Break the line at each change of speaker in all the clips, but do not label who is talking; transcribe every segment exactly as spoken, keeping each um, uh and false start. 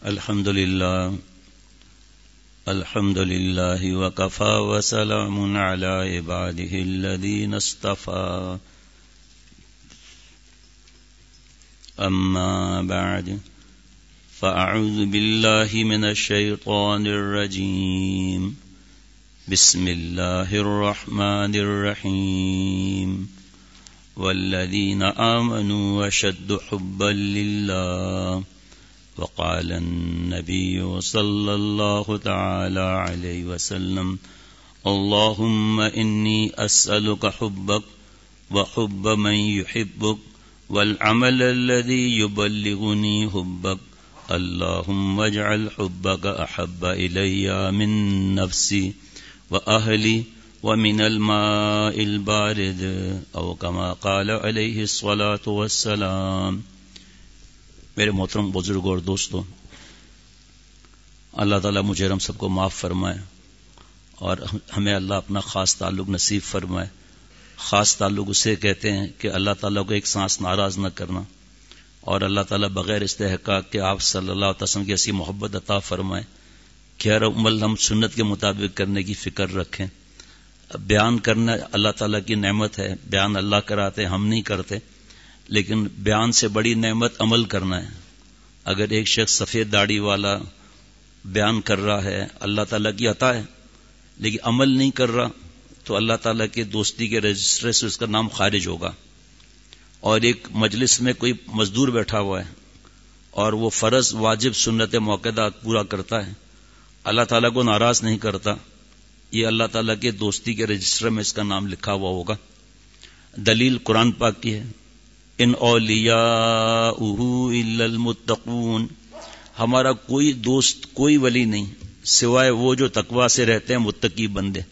الحمد لله الحمد لله وكفى وسلام على عباده الذين اصطفى أما بعد فأعوذ بالله من الشيطان الرجيم بسم الله الرحمن الرحيم والذين آمنوا أشد حبا لله وقال النبي صلى الله تعالى عليه وسلم اللهم إني أسألك حبك وحب من يحبك والعمل الذي يبلغني حبك اللهم اجعل حبك أحب إلي من نفسي وأهلي ومن الماء البارد أو كما قال عليه الصلاة والسلام. میرے محترم بزرگ اور دوستوں، اللہ تعالیٰ مجھے ہم سب کو معاف فرمائے اور ہمیں اللہ اپنا خاص تعلق نصیب فرمائے. خاص تعلق اسے کہتے ہیں کہ اللہ تعالیٰ کو ایک سانس ناراض نہ کرنا، اور اللہ تعالیٰ بغیر استحقاق کہ آپ صلی اللہ علیہ وسلم کی ایسی محبت عطا فرمائے کہ ہر عمل ہم سنت کے مطابق کرنے کی فکر رکھیں. بیان کرنا اللہ تعالیٰ کی نعمت ہے، بیان اللہ کراتے ہم نہیں کرتے، لیکن بیان سے بڑی نعمت عمل کرنا ہے. اگر ایک شخص سفید داڑھی والا بیان کر رہا ہے، اللہ تعالیٰ کی عطا ہے، لیکن عمل نہیں کر رہا تو اللہ تعالیٰ کے دوستی کے رجسٹر سے اس کا نام خارج ہوگا. اور ایک مجلس میں کوئی مزدور بیٹھا ہوا ہے اور وہ فرض واجب سنت موقعہ پورا کرتا ہے، اللہ تعالیٰ کو ناراض نہیں کرتا، یہ اللہ تعالیٰ کے دوستی کے رجسٹر میں اس کا نام لکھا ہوا ہوگا. دلیل قرآن پاک کی ہے، ان اولیاؤہ الا المتقون، ہمارا کوئی دوست کوئی ولی نہیں سوائے وہ جو تقوی سے رہتے ہیں، متقی بندے.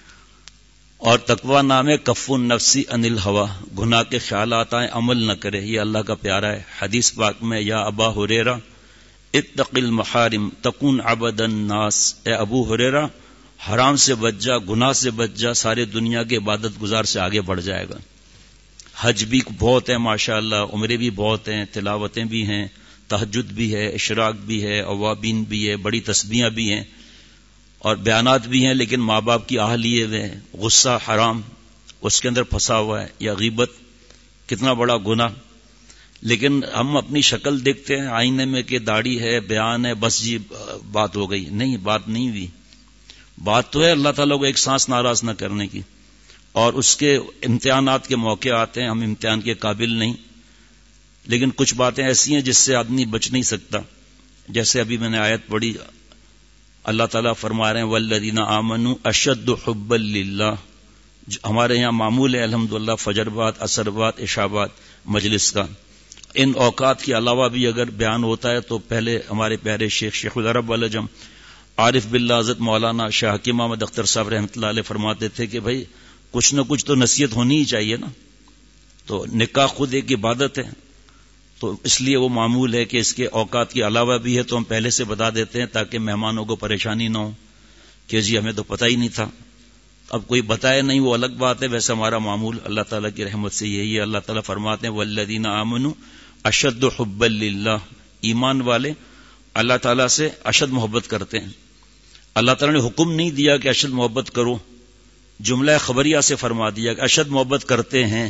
اور تقوی نام ہے کف النفس عن الہوا، گناہ کے خیالات آئیں عمل نہ کرے، یہ اللہ کا پیارا ہے. حدیث پاک میں یا ابا ہریرہ اتق المحارم تکون عبد الناس، اے ابو ہریرہ حرام سے بچ جا، گناہ سے بچ جا، سارے دنیا کے عبادت گزار سے آگے بڑھ جائے گا. حج بھی بہت ہے ماشاءاللہ، عمرے بھی بہت ہیں، تلاوتیں بھی ہیں، تہجد بھی ہے، اشراق بھی ہے، اوابین بھی ہے، بڑی تسبیحاں بھی ہیں اور بیانات بھی ہیں، لیکن ماں باپ کی آہ لیے ہوئے ہیں، غصہ حرام اس کے اندر پھنسا ہوا ہے، یا غیبت کتنا بڑا گناہ. لیکن ہم اپنی شکل دیکھتے ہیں آئینے میں کہ داڑھی ہے، بیان ہے، بس جی بات ہو گئی. نہیں، بات نہیں ہوئی. بات تو ہے اللہ تعالیٰ کو ایک سانس ناراض نہ کرنے کی، اور اس کے امتحانات کے موقع آتے ہیں، ہم امتحان کے قابل نہیں، لیکن کچھ باتیں ایسی ہیں جس سے آدمی بچ نہیں سکتا. جیسے ابھی میں نے آیت پڑھی، اللہ تعالیٰ فرما رہے ہیں والذین آمنوا اشد حبا للہ. ہمارے یہاں معمول ہے الحمدللہ فجر بعد، عصر بعد، عشاء بعد مجلس کا. ان اوقات کے علاوہ بھی اگر بیان ہوتا ہے تو پہلے ہمارے پیارے شیخ شیخ العرب والجم عارف باللہ حضرت مولانا شاہ حکیم محمد اختر صاحب رحمۃ اللہ علیہ فرماتے تھے کہ بھائی کچھ نہ کچھ تو نصیحت ہونی ہی چاہیے نا. تو نکاح خود ایک عبادت ہے، تو اس لیے وہ معمول ہے کہ اس کے اوقات کے علاوہ بھی ہے تو ہم پہلے سے بتا دیتے ہیں تاکہ مہمانوں کو پریشانی نہ ہو کہ جی ہمیں تو پتہ ہی نہیں تھا. اب کوئی بتائے نہیں وہ الگ بات ہے، ویسے ہمارا معمول اللہ تعالیٰ کی رحمت سے یہی ہے. اللہ تعالیٰ فرماتے ہیں والذین آمنوا اشد حبا للہ، ایمان والے اللہ تعالیٰ سے اشد محبت کرتے ہیں. اللہ تعالیٰ نے حکم نہیں دیا کہ اشد محبت کرو، جملہ خبریہ سے فرما دیا کہ اشد محبت کرتے ہیں.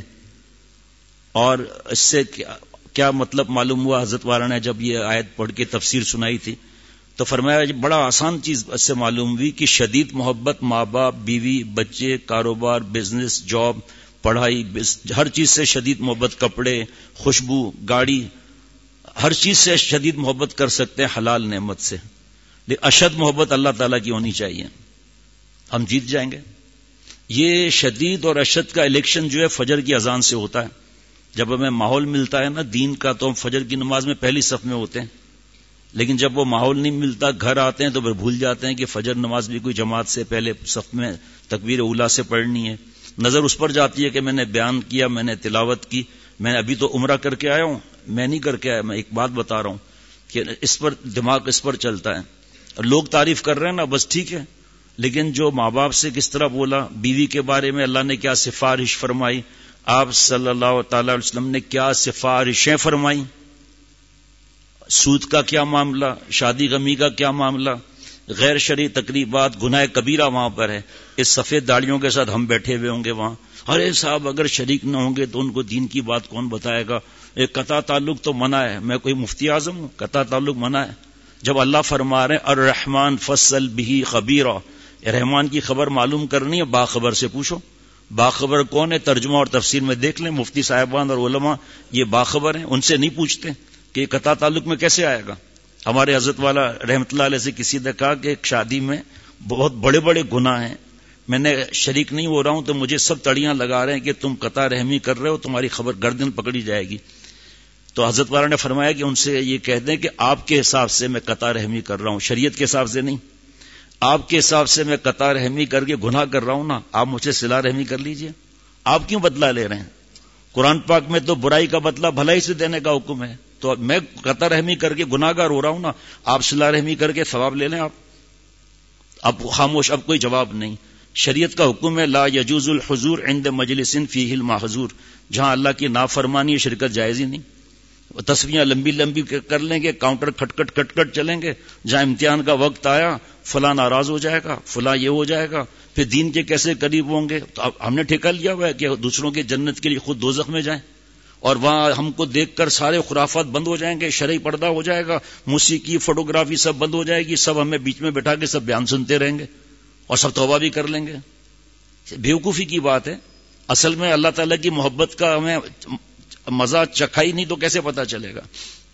اور اس سے کیا مطلب معلوم ہوا؟ حضرت والا نے جب یہ آیت پڑھ کے تفسیر سنائی تھی تو فرمایا بڑا آسان چیز اس سے معلوم ہوئی کہ شدید محبت ماں باپ، بیوی، بچے، کاروبار، بزنس، جاب، پڑھائی، ہر چیز سے شدید محبت، کپڑے، خوشبو، گاڑی، ہر چیز سے شدید محبت کر سکتے ہیں حلال نعمت سے. لیکن اشد محبت اللہ تعالیٰ کی ہونی چاہیے، ہم جیت جائیں گے. یہ شدید اور اشد کا الیکشن جو ہے فجر کی اذان سے ہوتا ہے. جب ہمیں ماحول ملتا ہے نا دین کا تو ہم فجر کی نماز میں پہلی صف میں ہوتے ہیں، لیکن جب وہ ماحول نہیں ملتا گھر آتے ہیں تو پھر بھول جاتے ہیں کہ فجر نماز بھی کوئی جماعت سے پہلے صف میں تکبیر اولیٰ سے پڑھنی ہے. نظر اس پر جاتی ہے کہ میں نے بیان کیا، میں نے تلاوت کی، میں نے ابھی تو عمرہ کر کے آیا ہوں، میں نہیں کر کے آیا، میں ایک بات بتا رہا ہوں کہ اس پر دماغ اس پر چلتا ہے. لوگ تعریف کر رہے ہیں نا، بس ٹھیک ہے، لیکن جو ماں باپ سے کس طرح بولا، بیوی کے بارے میں اللہ نے کیا سفارش فرمائی، آپ صلی اللہ تعالی علیہ وسلم نے کیا سفارشیں فرمائی، سود کا کیا معاملہ، شادی غمی کا کیا معاملہ، غیر شرعی تقریبات، گناہ کبیرہ وہاں پر ہے. اس سفید داڑیوں کے ساتھ ہم بیٹھے ہوئے ہوں گے وہاں. ارے صاحب اگر شریک نہ ہوں گے تو ان کو دین کی بات کون بتائے گا؟ ایک قطع تعلق تو منع ہے. میں کوئی مفتی اعظم ہوں؟ قطع تعلق منع ہے. جب اللہ فرما رہے ہیں الرحمن فصل بھی خبیرہ، رحمان کی خبر معلوم کرنی ہے، باخبر سے پوچھو. باخبر کون ہے؟ ترجمہ اور تفسیر میں دیکھ لیں. مفتی صاحبان اور علماء یہ باخبر ہیں، ان سے نہیں پوچھتے کہ یہ قطع تعلق میں کیسے آئے گا. ہمارے حضرت والا رحمت اللہ علیہ سے کسی نے کہا کہ ایک شادی میں بہت بڑے بڑے گناہ ہیں، میں نے شریک نہیں ہو رہا ہوں تو مجھے سب تڑیاں لگا رہے ہیں کہ تم قطع رحمی کر رہے ہو، تمہاری خبر گردن پکڑی جائے گی. تو حضرت والا نے فرمایا کہ ان سے یہ کہہ دیں کہ آپ کے حساب سے میں قطع رحمی کر رہا ہوں، شریعت کے حساب سے نہیں. آپ کے حساب سے میں قطع رحمی کر کے گناہ کر رہا ہوں نا، آپ مجھ سے صلہ رحمی کر لیجئے. آپ کیوں بدلہ لے رہے ہیں؟ قرآن پاک میں تو برائی کا بدلہ بھلائی سے دینے کا حکم ہے. تو میں قطع رحمی کر کے گناہگار ہو رہا ہوں نا، آپ صلہ رحمی کر کے ثواب لے لیں. آپ اب خاموش، اب کوئی جواب نہیں. شریعت کا حکم ہے لا یجوز الحضور عند مجلس فیہ المحظور، جہاں اللہ کی نافرمانی ہے شرکت جائز ہی نہیں. تصویریں لمبی لمبی کر لیں گے، کاؤنٹر کھٹ کھٹ کھٹ کھٹ چلیں گے. جہاں امتحان کا وقت آیا فلاں ناراض ہو جائے گا، فلاں یہ ہو جائے گا، پھر دین کے کیسے قریب ہوں گے. تو اب ہم نے ٹھیکہ لیا ہوا ہے کہ دوسروں کی جنت کے لیے خود دوزخ میں جائیں، اور وہاں ہم کو دیکھ کر سارے خرافات بند ہو جائیں گے، شرعی پردہ ہو جائے گا، موسیقی فوٹوگرافی سب بند ہو جائے گی، سب ہمیں بیچ میں بٹھا کے سب بیان سنتے رہیں گے اور سب توبہ بھی کر لیں گے. بیوقوفی کی بات ہے. اصل میں اللہ تعالیٰ کی محبت کا ہمیں مزہ چکھا ہی نہیں تو کیسے پتا چلے گا.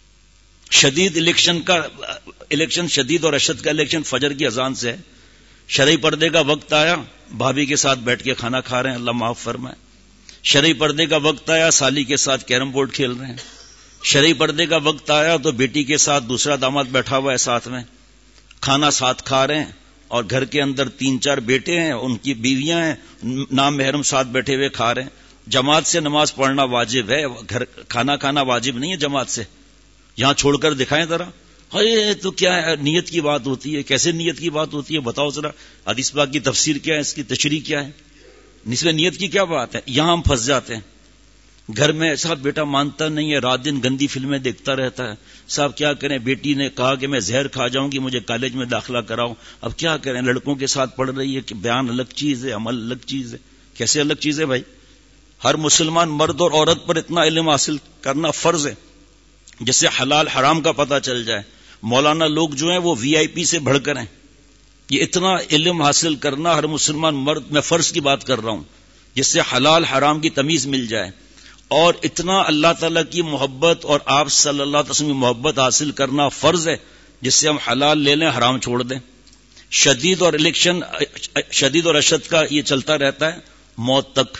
شدید الیکشن کا الیکشن شدید اور اشد کا الیکشن فجر کی اذان سے ہے. شرعی پردے کا وقت آیا، بھابھی کے ساتھ بیٹھ کے کھانا کھا رہے ہیں، اللہ معاف فرمائے. شرعی پردے کا وقت آیا، سالی کے ساتھ کیرم بورڈ کھیل رہے ہیں. شرعی پردے کا وقت آیا تو بیٹی کے ساتھ دوسرا داماد بیٹھا ہوا ہے، ساتھ میں کھانا ساتھ کھا رہے ہیں. اور گھر کے اندر تین چار بیٹے ہیں، ان کی بیویاں ہیں، نام محرم ساتھ بیٹھے ہوئے کھا رہے ہیں. جماعت سے نماز پڑھنا واجب ہے، گھر کھانا کھانا واجب نہیں ہے جماعت سے. یہاں چھوڑ کر دکھائیں ذرا. ارے تو کیا ہے، نیت کی بات ہوتی ہے. کیسے نیت کی بات ہوتی ہے بتاؤ ذرا. حدیث پاک کی تفسیر کیا ہے، اس کی تشریح کیا ہے، اس میں نیت کی کیا بات ہے. یہاں ہم پھنس جاتے ہیں. گھر میں صاحب بیٹا مانتا نہیں ہے، رات دن گندی فلمیں دیکھتا رہتا ہے. صاحب کیا کریں، بیٹی نے کہا کہ میں زہر کھا جاؤں گی، مجھے کالج میں داخلہ کراؤ. اب کیا کریں، لڑکوں کے ساتھ پڑھ رہی ہے کہ بیان الگ چیز ہے، عمل الگ چیز ہے. کیسے الگ چیز ہے بھائی؟ ہر مسلمان مرد اور عورت پر اتنا علم حاصل کرنا فرض ہے جس سے حلال حرام کا پتہ چل جائے. مولانا لوگ جو ہیں وہ وی آئی پی سے بڑھ کر ہیں. یہ اتنا علم حاصل کرنا ہر مسلمان مرد، میں فرض کی بات کر رہا ہوں، جس سے حلال حرام کی تمیز مل جائے. اور اتنا اللہ تعالیٰ کی محبت اور آپ صلی اللہ علیہ وسلم کی محبت حاصل کرنا فرض ہے جس سے ہم حلال لے لیں، حرام چھوڑ دیں. شدید اور الیکشن شدید اور اشد کا یہ چلتا رہتا ہے موت تک.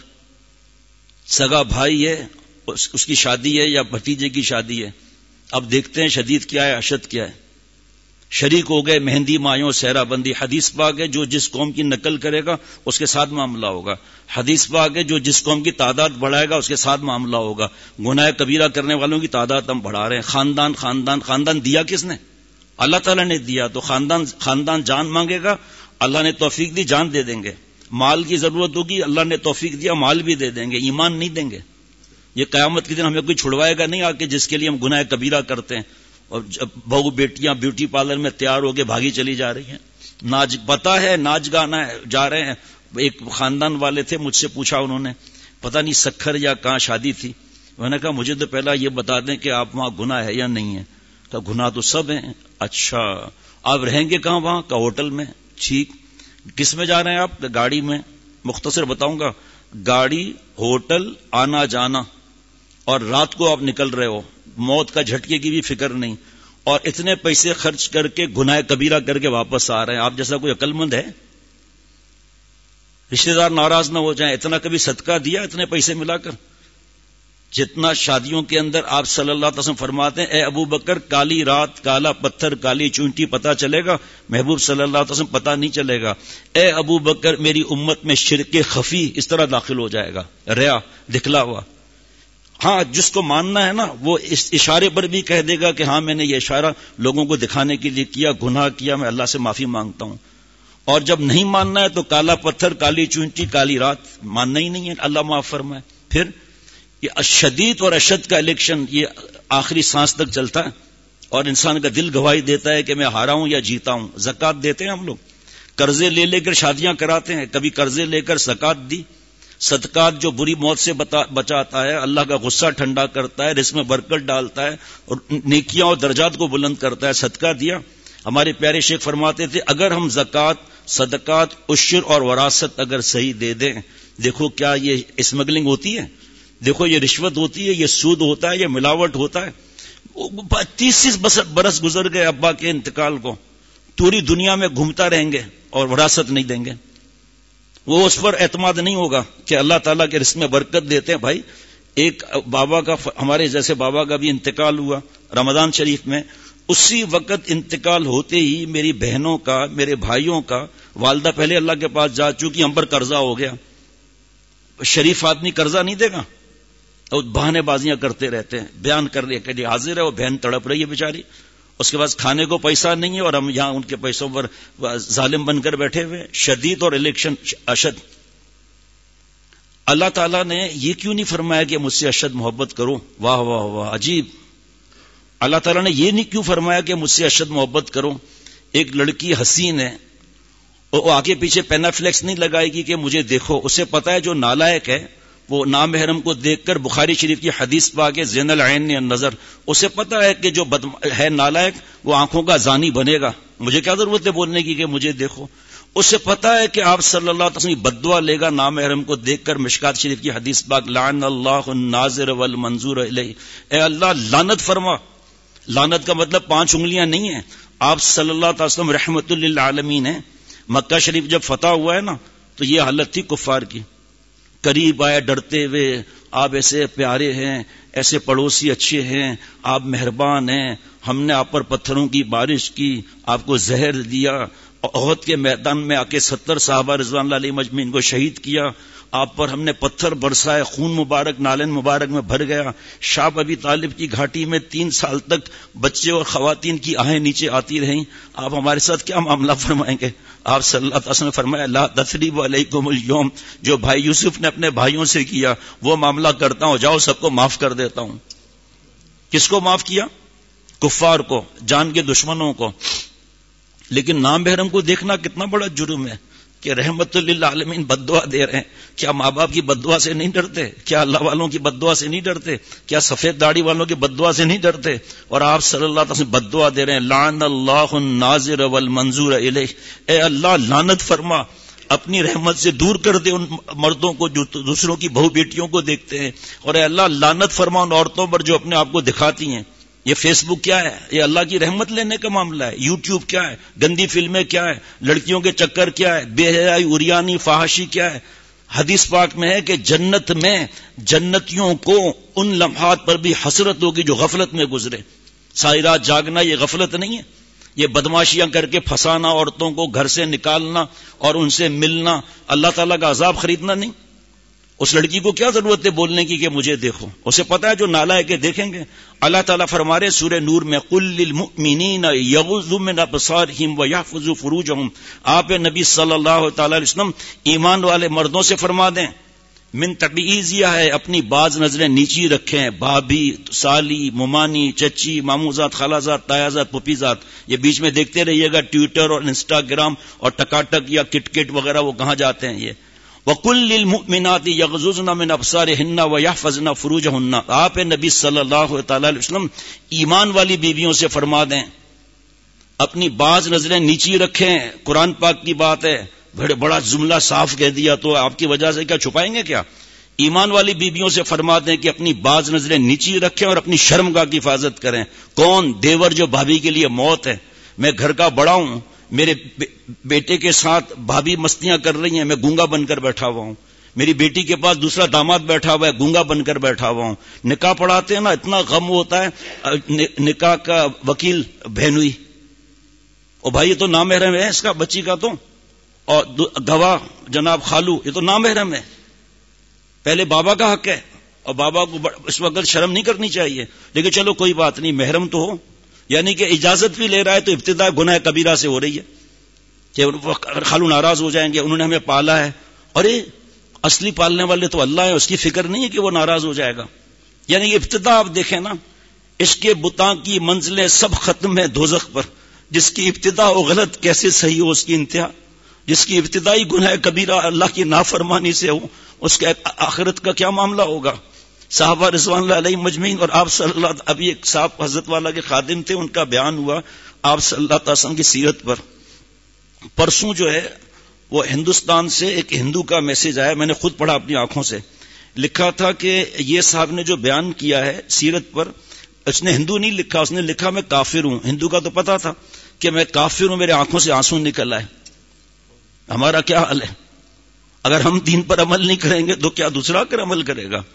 سگا بھائی ہے، اس کی شادی ہے یا بھتیجے کی شادی ہے، اب دیکھتے ہیں شدید کیا ہے، اشد کیا ہے. شریک ہو گئے مہندی مایوں سہرا بندی. حدیث پاک ہے جو جس قوم کی نقل کرے گا اس کے ساتھ معاملہ ہوگا. حدیث پاک ہے جو جس قوم کی تعداد بڑھائے گا اس کے ساتھ معاملہ ہوگا. گناہ کبیرہ کرنے والوں کی تعداد ہم بڑھا رہے ہیں. خاندان خاندان خاندان دیا کس نے؟ اللہ تعالیٰ نے دیا. تو خاندان خاندان جان مانگے گا، اللہ نے توفیق دی جان دے دیں گے. مال کی ضرورت ہوگی، اللہ نے توفیق دیا مال بھی دے دیں گے. ایمان نہیں دیں گے. یہ قیامت کے دن ہمیں کوئی چھڑوائے گا نہیں آ کے جس کے لیے ہم گناہ کبیرہ کرتے ہیں. اور بہو بیٹیاں بیوٹی پارلر میں تیار ہو کے بھاگی چلی جا رہی ہیں. ناچ پتا ہے، ناچ گانا ہے، جا رہے ہیں. ایک خاندان والے تھے، مجھ سے پوچھا انہوں نے، پتہ نہیں سکھر یا کہاں شادی تھی. میں نے کہا مجھے تو پہلا یہ بتا دیں کہ آپ وہاں گناہ ہے یا نہیں ہے. کہ گناہ تو سب ہیں. اچھا آپ رہیں گے کہاں؟ وہاں کا ہوٹل میں. ٹھیک، کس میں جا رہے ہیں آپ؟ گاڑی میں. مختصر بتاؤں گا، گاڑی، ہوٹل، آنا جانا، اور رات کو آپ نکل رہے ہو، موت کا جھٹکے کی بھی فکر نہیں، اور اتنے پیسے خرچ کر کے گناہ کبیرہ کر کے واپس آ رہے ہیں. آپ جیسا کوئی عقل مند ہے؟ رشتہ دار ناراض نہ ہو جائیں. اتنا کبھی صدقہ دیا اتنے پیسے ملا کر؟ جتنا شادیوں کے اندر آپ صلی اللہ علیہ وسلم فرماتے ہیں اے ابو بکر کالی رات، کالا پتھر، کالی چونٹی پتہ چلے گا، محبوب صلی اللہ علیہ وسلم پتہ نہیں چلے گا. اے ابو بکر میری امت میں شرک خفی اس طرح داخل ہو جائے گا، ریا دکھلا ہوا. ہاں جس کو ماننا ہے نا وہ اس اشارے پر بھی کہہ دے گا کہ ہاں میں نے یہ اشارہ لوگوں کو دکھانے کے لیے کیا، گناہ کیا، میں اللہ سے معافی مانگتا ہوں. اور جب نہیں ماننا ہے تو کالا پتھر، کالی چونٹی، کالی رات ماننا ہی نہیں ہے، اللہ معاف فرمائے. پھر یہ شدید اور اشد کا الیکشن یہ آخری سانس تک چلتا ہے. اور انسان کا دل گواہی دیتا ہے کہ میں ہارا ہوں یا جیتا ہوں. زکوٰۃ دیتے ہیں ہم لوگ, قرضے لے لے کر شادیاں کراتے ہیں, کبھی قرضے لے کر زکوٰۃ دی. صدقات جو بری موت سے بچاتا ہے, اللہ کا غصہ ٹھنڈا کرتا ہے, رزق میں برکت ڈالتا ہے اور نیکیاں اور درجات کو بلند کرتا ہے, صدقہ دیا. ہمارے پیارے شیخ فرماتے تھے اگر ہم زکوٰۃ, صدقات, عشر اور وراثت اگر صحیح دے دیں, دیکھو کیا یہ اسمگلنگ ہوتی ہے, دیکھو یہ رشوت ہوتی ہے, یہ سود ہوتا ہے, یہ ملاوٹ ہوتا ہے. تیس تیس برس گزر گئے ابا کے انتقال کو, پوری دنیا میں گھومتا رہیں گے اور وراثت نہیں دیں گے. وہ اس پر اعتماد نہیں ہوگا کہ اللہ تعالیٰ کے رزق میں برکت دیتے ہیں. بھائی ایک بابا کا, ہمارے جیسے بابا کا بھی انتقال ہوا رمضان شریف میں, اسی وقت انتقال ہوتے ہی میری بہنوں کا, میرے بھائیوں کا, والدہ پہلے اللہ کے پاس جا چکی, ہم پر قرضہ ہو گیا. شریف آدمی قرضہ نہیں دے گا, اور بہانے بازیاں کرتے رہتے ہیں, بیان کر رہے کہ حاضر ہے, وہ بہن تڑپ رہی ہے بیچاری, اس کے پاس کھانے کو پیسہ نہیں ہے اور ہم یہاں ان کے پیسوں پر ظالم بن کر بیٹھے ہوئے. شدید اور الیکشن اشد. اللہ تعالیٰ نے یہ کیوں نہیں فرمایا کہ مجھ سے اشد محبت کرو؟ واہ واہ واہ, عجیب. اللہ تعالیٰ نے یہ نہیں کیوں فرمایا کہ مجھ سے اشد محبت کرو؟ ایک لڑکی حسین ہے, وہ آگے پیچھے پینافلیکس نہیں لگائے گی کہ مجھے دیکھو. اسے پتا ہے جو نالائق ہے وہ نامحرم کو دیکھ کر, بخاری شریف کی حدیث پا کے زین العین نظر, اسے پتا ہے کہ جو بد ہے نالائق وہ آنکھوں کا زانی بنے گا. مجھے کیا ضرورت ہے بولنے کی کہ مجھے دیکھو؟ اسے پتا ہے کہ آپ صلی اللہ علیہ وسلم بددعا لے گا نامحرم کو دیکھ کر. مشکات شریف کی حدیث پاک لعن اللہ الناظر والمنظور الیہ, اے اللہ لعنت فرما. لعنت کا مطلب پانچ انگلیاں نہیں ہیں. آپ صلی اللہ علیہ وسلم رحمت للعالمین ہیں. مکہ شریف جب فتح ہوا ہے نا تو یہ حالت تھی کفار کی. قریب آئے ڈرتے ہوئے, آپ ایسے پیارے ہیں, ایسے پڑوسی اچھے ہیں, آپ مہربان ہیں, ہم نے آپ پر پتھروں کی بارش کی, آپ کو زہر دیا, احد کے میدان میں آ کے ستر صحابہ رضوان اللہ علیہ مجمعین کو شہید کیا, آپ پر ہم نے پتھر برسائے, خون مبارک نالن مبارک میں بھر گیا. شاہ ابی طالب کی گھاٹی میں تین سال تک بچے اور خواتین کی آہیں نیچے آتی رہیں. آپ ہمارے ساتھ کیا معاملہ فرمائیں گے؟ آپ صلی اللہ علیہ وسلم نے فرمایا لا تثریب علیکم اليوم, جو بھائی یوسف نے اپنے بھائیوں سے کیا وہ معاملہ کرتا ہوں, جاؤ سب کو معاف کر دیتا ہوں. کس کو معاف کیا؟ کفار کو, جان کے دشمنوں کو. لیکن نام محرم کو دیکھنا کتنا بڑا جرم ہے کہ رحمت للعالمین بد دعا دے رہے ہیں. کیا ماں باپ کی بد دعا سے نہیں ڈرتے؟ کیا اللہ والوں کی بد دعا سے نہیں ڈرتے؟ کیا سفید داڑھی والوں کی بد دعا سے نہیں ڈرتے؟ اور آپ صلی اللہ علیہ وسلم بد دعا دے رہے ہیں لعن اللہ الناظر والمنظور الیہ, اے اللہ لعنت فرما, اپنی رحمت سے دور کر دے ان مردوں کو جو دوسروں کی بہو بیٹیوں کو دیکھتے ہیں, اور اے اللہ لعنت فرما ان عورتوں پر جو اپنے آپ کو دکھاتی ہیں. یہ فیس بک کیا ہے؟ یہ اللہ کی رحمت لینے کا معاملہ ہے. یوٹیوب کیا ہے؟ گندی فلمیں کیا ہے؟ لڑکیوں کے چکر کیا ہے؟ بے حیائی, عریانی, فحاشی کیا ہے؟ حدیث پاک میں ہے کہ جنت میں جنتیوں کو ان لمحات پر بھی حسرت ہوگی جو غفلت میں گزرے. ساری رات جاگنا یہ غفلت نہیں ہے, یہ بدماشیاں کر کے پھنسانا, عورتوں کو گھر سے نکالنا اور ان سے ملنا, اللہ تعالیٰ کا عذاب خریدنا نہیں. اس لڑکی کو کیا ضرورت ہے بولنے کی کہ مجھے دیکھو؟ اسے پتا ہے جو نالائق ہے دیکھیں گے. اللہ تعالیٰ فرما رہے سورہ نور میں قل للمؤمنین یغضوا من ابصارہم ویحفظوا فروجہم, آپ نبی صلی اللہ تعالی علیہ وسلم ایمان والے مردوں سے فرما دیں, من تبعیض یہ ہے اپنی بعض نظریں نیچی رکھیں, بھابھی, سالی, ممانی, چچی, ماموزات, خالازات, تایازات, پھوپھیزات, یہ بیچ میں دیکھتے رہیے گا ٹویٹر اور انسٹاگرام اور ٹکاٹک یا کٹ کٹ وغیرہ وہ کہاں جاتے ہیں. یہ وَقُلْ لِلْمُؤْمِنَاتِ يَغْضُضْنَ مِنْ أَبْصَارِهِنَّ وَيَحْفَظْنَ فُرُوجَهُنَّ, آپ نبی صلی اللہ تعالی علیہ وسلم ایمان والی بیویوں سے فرما دیں اپنی بعض نظریں نیچی رکھیں. قرآن پاک کی بات ہے, بڑے بڑا جملہ صاف کہہ دیا تو آپ کی وجہ سے کیا چھپائیں گے کیا؟ ایمان والی بیویوں سے فرما دیں کہ اپنی بعض نظریں نیچی رکھیں اور اپنی شرمگاہ کی حفاظت کریں. کون؟ دیور جو بھابھی کے لیے موت ہے. میں گھر کا بڑا ہوں, میرے بیٹے کے ساتھ بھابھی مستیاں کر رہی ہیں, میں گونگا بن کر بیٹھا ہوا ہوں. میری بیٹی کے پاس دوسرا داماد بیٹھا ہوا ہے, گونگا بن کر بیٹھا ہوا ہوں. نکاح پڑھاتے ہیں نا, اتنا غم ہوتا ہے. نکاح کا وکیل بہنوئی, او بھائی یہ تو نامحرم ہے اس کا بچی کا, تو اور گواہ جناب خالو, یہ تو نامحرم ہے. پہلے بابا کا حق ہے اور بابا کو اس وقت شرم نہیں کرنی چاہیے, لیکن چلو کوئی بات نہیں, محرم تو ہو. یعنی کہ اجازت بھی لے رہا ہے تو ابتدا گناہ کبیرہ سے ہو رہی ہے کہ خالو ناراض ہو جائیں گے, انہوں نے ہمیں پالا ہے. ارے اصلی پالنے والے تو اللہ ہے, اس کی فکر نہیں ہے کہ وہ ناراض ہو جائے گا. یعنی کہ ابتدا آپ دیکھیں نا, عشق کے بتاں کی منزلیں سب ختم ہے دوزخ پر. جس کی ابتدا ہو غلط کیسے صحیح ہو اس کی انتہا. جس کی ابتدائی گناہ کبیرہ اللہ کی نافرمانی سے ہو اس کے آخرت کا کیا معاملہ ہوگا. صحابہ رضوان اللہ علیہ مجمعین اور آپ صلی اللہ ابھی ایک صاحب حضرت والا کے خادم تھے, ان کا بیان ہوا آپ صلی اللہ علیہ وسلم کی سیرت پر. پرسوں جو ہے وہ ہندوستان سے ایک ہندو کا میسج آیا, میں نے خود پڑھا اپنی آنکھوں سے. لکھا تھا کہ یہ صاحب نے جو بیان کیا ہے سیرت پر, اس نے ہندو نہیں لکھا, اس نے لکھا میں کافر ہوں. ہندو کا تو پتا تھا کہ میں کافر ہوں, میرے آنکھوں سے آنسو نکل آئے. ہمارا کیا حال ہے؟ اگر ہم دین پر عمل نہیں کریں گے تو کیا دوسرا کر عمل کرے گا؟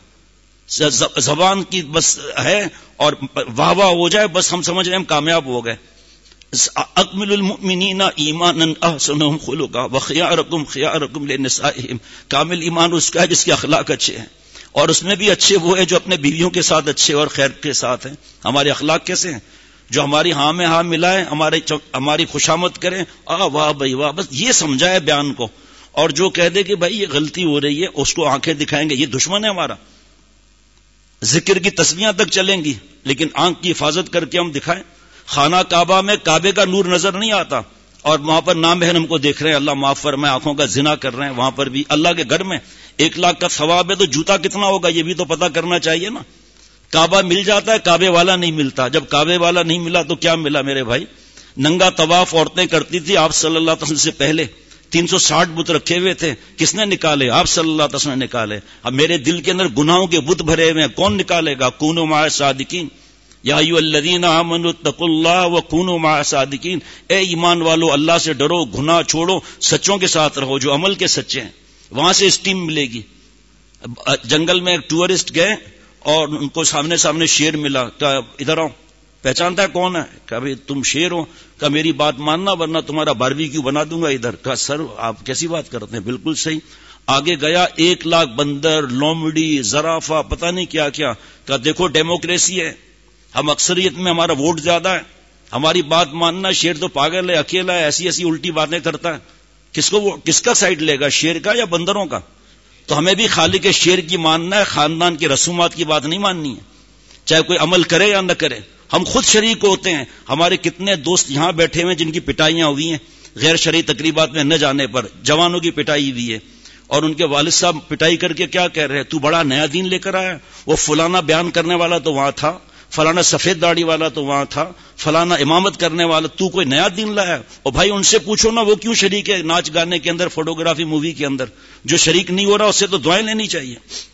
زبان کی بس ہے اور واہ واہ ہو جائے بس ہم سمجھ رہے ہیں ہم کامیاب ہو گئے. اکمل المؤمنین ایمانا احسنهم خلقا وخيارکم خيارکم لنسائهم. کامل ایمان اس کا ہے جس کے اخلاق اچھے ہیں, اور اس میں بھی اچھے وہ ہیں جو اپنے بیویوں کے ساتھ اچھے اور خیر کے ساتھ ہیں. ہمارے اخلاق کیسے ہیں؟ جو ہماری ہاں میں ہاں ملائیں, ہماری ہماری خوشامد کریں, آ واہ بھائی واہ, بس یہ سمجھائے بیان کو. اور جو کہہ دے کہ بھائی یہ غلطی ہو رہی ہے اس کو آنکھیں دکھائیں گے, یہ دشمن ہے ہمارا. ذکر کی تسبیحاں تک چلیں گی لیکن آنکھ کی حفاظت کر کے ہم دکھائیں. خانہ کعبہ میں کعبے کا نور نظر نہیں آتا اور وہاں پر نام بہن ہم کو دیکھ رہے ہیں, اللہ معاف فرمائے, آنکھوں کا زنا کر رہے ہیں. وہاں پر بھی اللہ کے گھر میں ایک لاکھ کا ثواب ہے تو جوتا کتنا ہوگا یہ بھی تو پتا کرنا چاہیے نا. کعبہ مل جاتا ہے, کعبے والا نہیں ملتا. جب کعبے والا نہیں ملا تو کیا ملا میرے بھائی؟ ننگا طواف عورتیں کرتی تھی آپ صلی اللہ علیہ وسلم سے پہلے. تین سو ساٹھ بت رکھے ہوئے تھے, کس نے نکالے؟ آپ صلی اللہ علیہ وسلم نے نکالے. اب میرے دل کے اندر گناہوں کے بت بھرے ہوئے ہیں, کون نکالے گا؟ کونوا مع الصادقین. یا ایھا الذین آمنوا اتقوا اللہ وکونوا مع الصادقین. اے ایمان والو اللہ سے ڈرو, گناہ چھوڑو, سچوں کے ساتھ رہو جو عمل کے سچے ہیں. وہاں سے اسٹیم ملے گی. جنگل میں ایک ٹورسٹ گئے اور ان کو سامنے سامنے شیر ملا, کہا ادھر آؤ, پہچانتا ہے کون ہے؟ کہا بھائی تم شیر ہو. کہا میری بات ماننا ورنہ تمہارا باربیکیو بنا دوں گا ادھر. کہا سر آپ کیسی بات کرتے ہیں؟ بالکل صحیح. آگے گیا, ایک لاکھ بندر, لومڑی, زرافہ, پتہ نہیں کیا کیا. کہا دیکھو ڈیموکریسی ہے, ہم اکثریت میں, ہمارا ووٹ زیادہ ہے, ہماری بات ماننا. شیر تو پاگل ہے, اکیلا ہے, ایسی ایسی الٹی باتیں کرتا ہے. کس کو وہ کس کا سائڈ لے گا, شیر کا یا بندروں کا؟ تو ہمیں بھی خالق شیر کی ماننا ہے, خاندان کی رسومات کی بات نہیں ماننی ہے, چاہے کوئی عمل کرے یا نہ کرے. ہم خود شریک ہوتے ہیں. ہمارے کتنے دوست یہاں بیٹھے ہوئے جن کی پٹائیاں ہوئی ہیں غیر شرعی تقریبات میں نہ جانے پر, جوانوں کی پٹائی ہوئی ہے, اور ان کے والد صاحب پٹائی کر کے کیا کہہ رہے ہیں, تو بڑا نیا دین لے کر آیا. وہ فلانا بیان کرنے والا تو وہاں تھا, فلانا سفید داڑھی والا تو وہاں تھا, فلانا امامت کرنے والا, تو کوئی نیا دین لایا. اور بھائی ان سے پوچھو نا وہ کیوں شریک ہے ناچ گانے کے اندر, فوٹوگرافی, مووی کے اندر. جو شریک نہیں ہو رہا اس سے تو دعائیں لینی چاہیے.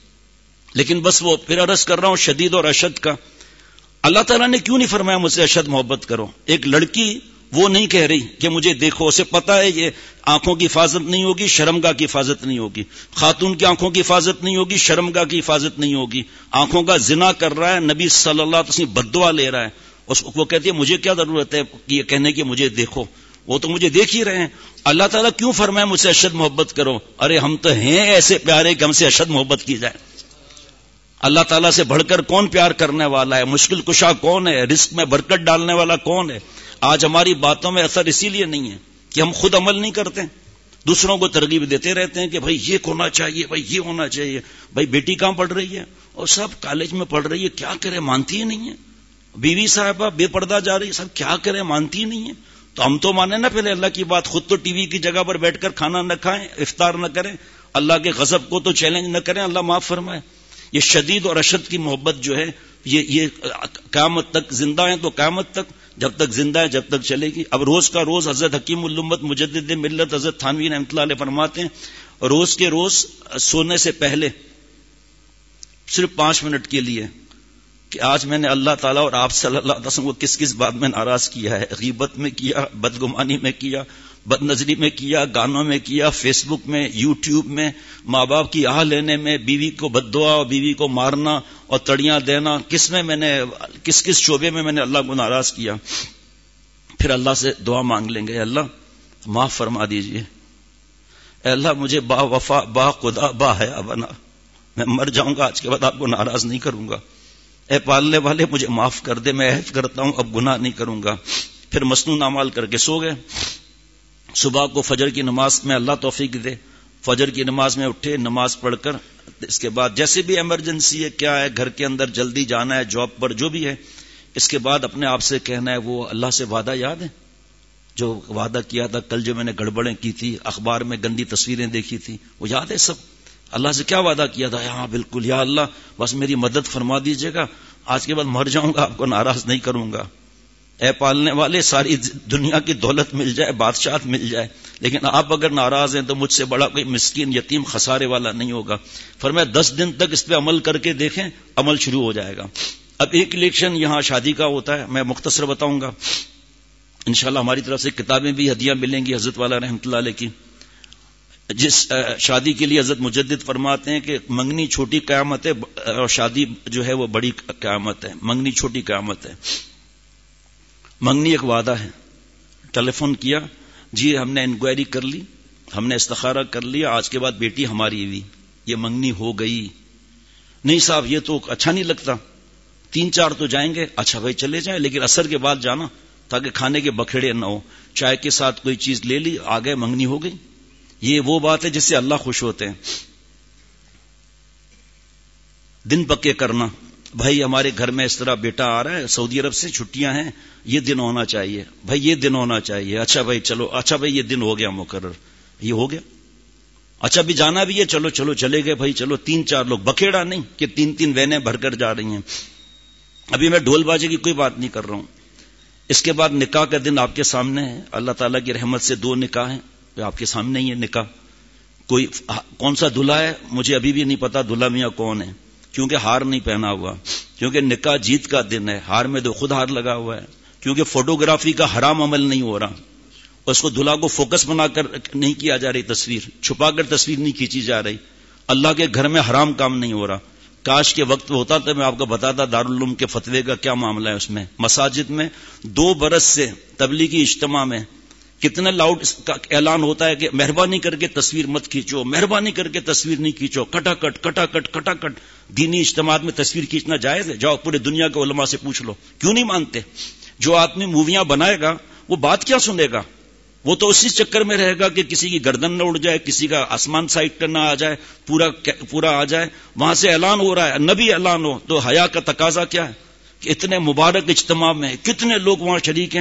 لیکن بس وہ پھر عرض کر رہا ہوں شدید اور اشد کا. اللہ تعالیٰ نے کیوں نہیں فرمایا مجھ سے اشد محبت کرو؟ ایک لڑکی وہ نہیں کہہ رہی کہ مجھے دیکھو, اسے پتا ہے یہ آنکھوں کی حفاظت نہیں ہوگی, شرمگاہ کی حفاظت نہیں ہوگی. خاتون کی آنکھوں کی حفاظت نہیں ہوگی, شرمگاہ کی حفاظت نہیں ہوگی. آنکھوں کا زنا کر رہا ہے, نبی صلی اللہ علیہ وسلم بددعا لے رہا ہے. اس کو وہ کہتی ہے مجھے کیا ضرورت ہے یہ کہنے کی مجھے دیکھو, وہ تو مجھے دیکھ ہی رہے ہیں. اللہ تعالیٰ کیوں فرمائے مجھ سے اشد محبت کرو؟ ارے ہم تو ہیں ایسے پیارے کہ ہم سے اشد محبت کی جائے. اللہ تعالیٰ سے بڑھ کر کون پیار کرنے والا ہے؟ مشکل کشا کون ہے؟ رزق میں برکت ڈالنے والا کون ہے؟ آج ہماری باتوں میں اثر اسی لیے نہیں ہے کہ ہم خود عمل نہیں کرتے, دوسروں کو ترغیب دیتے رہتے ہیں کہ بھائی یہ ہونا چاہیے, بھائی یہ ہونا چاہیے. بھائی بیٹی کہاں پڑھ رہی ہے؟ اور سب کالج میں پڑھ رہی ہے, کیا کرے مانتی ہی نہیں ہے. بیوی صاحبہ بے پردہ جا رہی ہے, سب کیا کرے مانتی ہی نہیں ہے. تو ہم تو مانیں نا پہلے اللہ کی بات, خود تو ٹی وی کی جگہ پر بیٹھ کر کھانا نہ کھائیں, افطار نہ کریں, اللہ کے غضب کو تو چیلنج نہ کریں, اللہ معاف فرمائے. یہ شدید اور اشد کی محبت جو ہے یہ یہ قیامت تک زندہ ہیں, تو قیامت تک جب تک زندہ ہے جب تک چلے گی. اب روز کا روز حضرت حکیم الامت مجدد ملت حضرت تھانوی رحمۃ اللہ علیہ فرماتے ہیں, روز کے روز سونے سے پہلے صرف پانچ منٹ کے لیے کہ آج میں نے اللہ تعالیٰ اور آپ صلی اللہ علیہ وسلم کو کس کس بات میں ناراض کیا ہے. غیبت میں کیا, بدگمانی میں کیا, بد نظری میں کیا, گانوں میں کیا, فیس بک میں, یوٹیوب میں, ماں باپ کی آہ لینے میں, بیوی کو بد دعا, بیوی کو مارنا اور تڑیاں دینا, کس میں میں نے کس کس شعبے میں میں نے اللہ کو ناراض کیا. پھر اللہ سے دعا مانگ لیں گے, اللہ معاف فرما دیجئے, اے اللہ مجھے با وفا با خدا با حیا بنا, میں مر جاؤں گا آج کے بعد آپ کو ناراض نہیں کروں گا. اے پالنے والے مجھے معاف کر دے, میں عہد کرتا ہوں اب گناہ نہیں کروں گا. پھر مسنون اعمال کر کے سو گئے. صبح کو فجر کی نماز میں اللہ توفیق دے, فجر کی نماز میں اٹھے, نماز پڑھ کر اس کے بعد جیسے بھی ایمرجنسی ہے, کیا ہے, گھر کے اندر جلدی جانا ہے, جاب پر جو بھی ہے, اس کے بعد اپنے آپ سے کہنا ہے وہ اللہ سے وعدہ یاد ہے جو وعدہ کیا تھا کل، جو میں نے گڑبڑیں کی تھی، اخبار میں گندی تصویریں دیکھی تھی، وہ یاد ہے سب؟ اللہ سے کیا وعدہ کیا تھا؟ ہاں بالکل، یا اللہ بس میری مدد فرما دیجیے گا، آج کے بعد مر جاؤں گا آپ کو ناراض نہیں کروں گا۔ اے پالنے والے، ساری دنیا کی دولت مل جائے، بادشاہت مل جائے، لیکن آپ اگر ناراض ہیں تو مجھ سے بڑا کوئی مسکین یتیم خسارے والا نہیں ہوگا۔ فرمایا دس دن تک اس پہ عمل کر کے دیکھیں، عمل شروع ہو جائے گا۔ اب ایک الیکشن یہاں شادی کا ہوتا ہے، میں مختصر بتاؤں گا، انشاءاللہ ہماری طرف سے کتابیں بھی ہدیہ ملیں گی حضرت والا رحمۃ اللہ علیہ کی۔ جس شادی کے لیے حضرت مجدد فرماتے ہیں کہ منگنی چھوٹی قیامت ہے اور شادی جو ہے وہ بڑی قیامت ہے۔ منگنی چھوٹی قیامت ہے، منگنی ایک وعدہ ہے۔ ٹیلی فون کیا، جی ہم نے انکوائری کر لی، ہم نے استخارہ کر لیا، آج کے بعد بیٹی ہماری ہوئی، یہ منگنی ہو گئی۔ نہیں صاحب یہ تو اچھا نہیں لگتا، تین چار تو جائیں گے، اچھا بھائی چلے جائیں، لیکن عصر کے بعد جانا تاکہ کھانے کے بکھڑے نہ ہو، چائے کے ساتھ کوئی چیز لے لی، آگے منگنی ہو گئی۔ یہ وہ بات ہے جس سے اللہ خوش ہوتے ہیں۔ دن پکے کرنا، بھائی ہمارے گھر میں اس طرح بیٹا آ رہا ہے سعودی عرب سے، چھٹیاں ہیں، یہ دن ہونا چاہیے، بھائی یہ دن ہونا چاہیے، اچھا بھائی چلو، اچھا بھائی یہ دن ہو گیا مقرر، یہ ہو گیا، اچھا بھی جانا بھی ہے، چلو چلو چلے گئے بھائی، چلو تین چار لوگ، بکھیڑا نہیں کہ تین تین وینیں بھر کر جا رہی ہیں۔ ابھی میں ڈھول باجے کی کوئی بات نہیں کر رہا ہوں۔ اس کے بعد نکاح کا دن آپ کے سامنے ہے، اللہ تعالیٰ کی رحمت سے دو نکاح ہیں آپ کے سامنے ہی ہے نکاح۔ کوئی کون سا دلہا ہے مجھے ابھی بھی نہیں پتا، دلہا میاں کون ہے، کیونکہ ہار نہیں پہنا ہوا، کیونکہ نکاح جیت کا دن ہے، ہار میں تو خود ہار لگا ہوا ہے، کیونکہ فوٹوگرافی کا حرام عمل نہیں ہو رہا، اس کو دلہا کو فوکس بنا کر نہیں کیا جا رہی، تصویر چھپا کر تصویر نہیں کھینچی جا رہی، اللہ کے گھر میں حرام کام نہیں ہو رہا۔ کاش کے وقت ہوتا تو میں آپ کو بتاتا دارالعلوم کے فتوے کا کیا معاملہ ہے۔ اس میں مساجد میں دو برس سے تبلیغی اجتماع میں کتنے لاؤڈ کا اعلان ہوتا ہے کہ مہربانی کر کے تصویر مت کھینچو، مہربانی کر کے تصویر نہیں کھینچو، کٹا کٹ کٹا کٹ کٹا کٹ۔ دینی اجتماعات میں تصویر کھینچنا جائز ہے؟ جاؤ پورے دنیا کے علماء سے پوچھ لو، کیوں نہیں مانتے؟ جو آدمی موویاں بنائے گا وہ بات کیا سنے گا؟ وہ تو اسی چکر میں رہے گا کہ کسی کی گردن نہ اڑ جائے، کسی کا آسمان سائٹ کرنا آ جائے، پورا پورا آ جائے، وہاں سے اعلان ہو رہا ہے، نبی اعلان ہو تو حیا کا تقاضا کیا ہے کہ اتنے مبارک اجتماع میں کتنے لوگ وہاں شریک ہیں،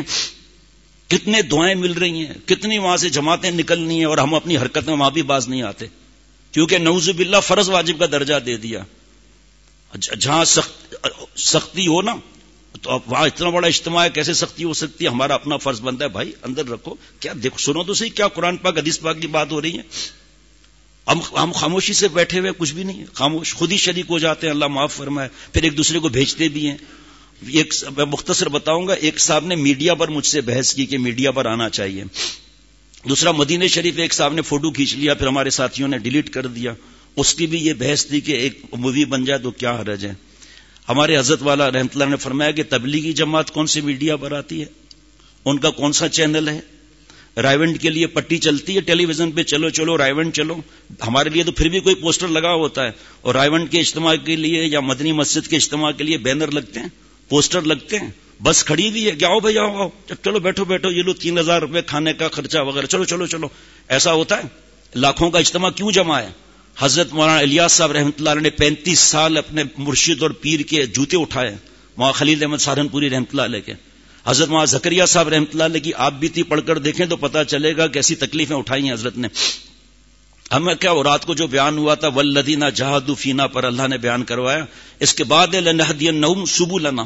کتنے دعائیں مل رہی ہیں، کتنی وہاں سے جماعتیں نکلنی ہیں، اور ہم اپنی حرکت میں وہاں بھی باز نہیں آتے، کیونکہ نعوذ باللہ فرض واجب کا درجہ دے دیا۔ جہاں سخت سختی ہو نا تو اب وہاں اتنا بڑا اجتماع ہے، کیسے سختی ہو سکتی ہے؟ ہمارا اپنا فرض بنتا ہے بھائی اندر رکھو، کیا دیکھو سنو تو صحیح، کیا قرآن پاک حدیث پاک کی بات ہو رہی ہے، ہم ہم خاموشی سے بیٹھے ہوئے کچھ بھی نہیں ہے، خاموش خود ہی شریک ہو جاتے ہیں، اللہ معاف فرمائے، پھر ایک دوسرے کو بھیجتے بھی ہیں۔ ایک میں مختصر بتاؤں گا، ایک صاحب نے میڈیا پر مجھ سے بحث کی کہ میڈیا پر آنا چاہیے، دوسرا مدینہ شریف ایک صاحب نے فوٹو کھینچ لیا، پھر ہمارے ساتھیوں نے ڈیلیٹ کر دیا، اس کی بھی یہ بحث تھی کہ ایک مووی بن جائے تو کیا حرج ہے۔ ہمارے حضرت والا رحمۃ اللہ نے فرمایا کہ تبلیغی جماعت کون سی میڈیا پر آتی ہے، ان کا کون سا چینل ہے، رائیونٹ کے لیے پٹی چلتی ہے ٹیلی ویژن پہ، چلو چلو رائیونٹ چلو، ہمارے لیے تو پھر بھی کوئی پوسٹر لگا ہوتا ہے، اور رائیونٹ کے اجتماع کے لیے یا مدنی مسجد کے اجتماع کے لیے بینر لگتے ہیں، پوسٹر لگتے ہیں، بس کھڑی ہوئی ہے کہ آؤ بھائی آؤ آؤ، چلو بیٹھو بیٹھو، یہ لو تین ہزار روپے کھانے کا خرچہ وغیرہ، چلو چلو چلو، ایسا ہوتا ہے؟ لاکھوں کا اجتماع کیوں جمع ہے؟ حضرت مولانا الیاس صاحب رحمۃ اللہ علیہ نے پینتیس سال اپنے مرشد اور پیر کے جوتے اٹھائے، وہاں خلیل احمد سہارنپوری رحمۃ اللہ علیہ کے، حضرت مولانا زکریا صاحب رحمۃ اللہ علیہ کی آپ بیتی پڑھ کر دیکھیں تو پتہ چلے گا کیسی تکلیفیں اٹھائی ہیں حضرت نے۔ ہمیں کیا رات کو جو بیان ہوا تھا والذین جاہدوا فینا پر اللہ نے بیان کروایا، اس کے بعد لنہدینہم سبلنا۔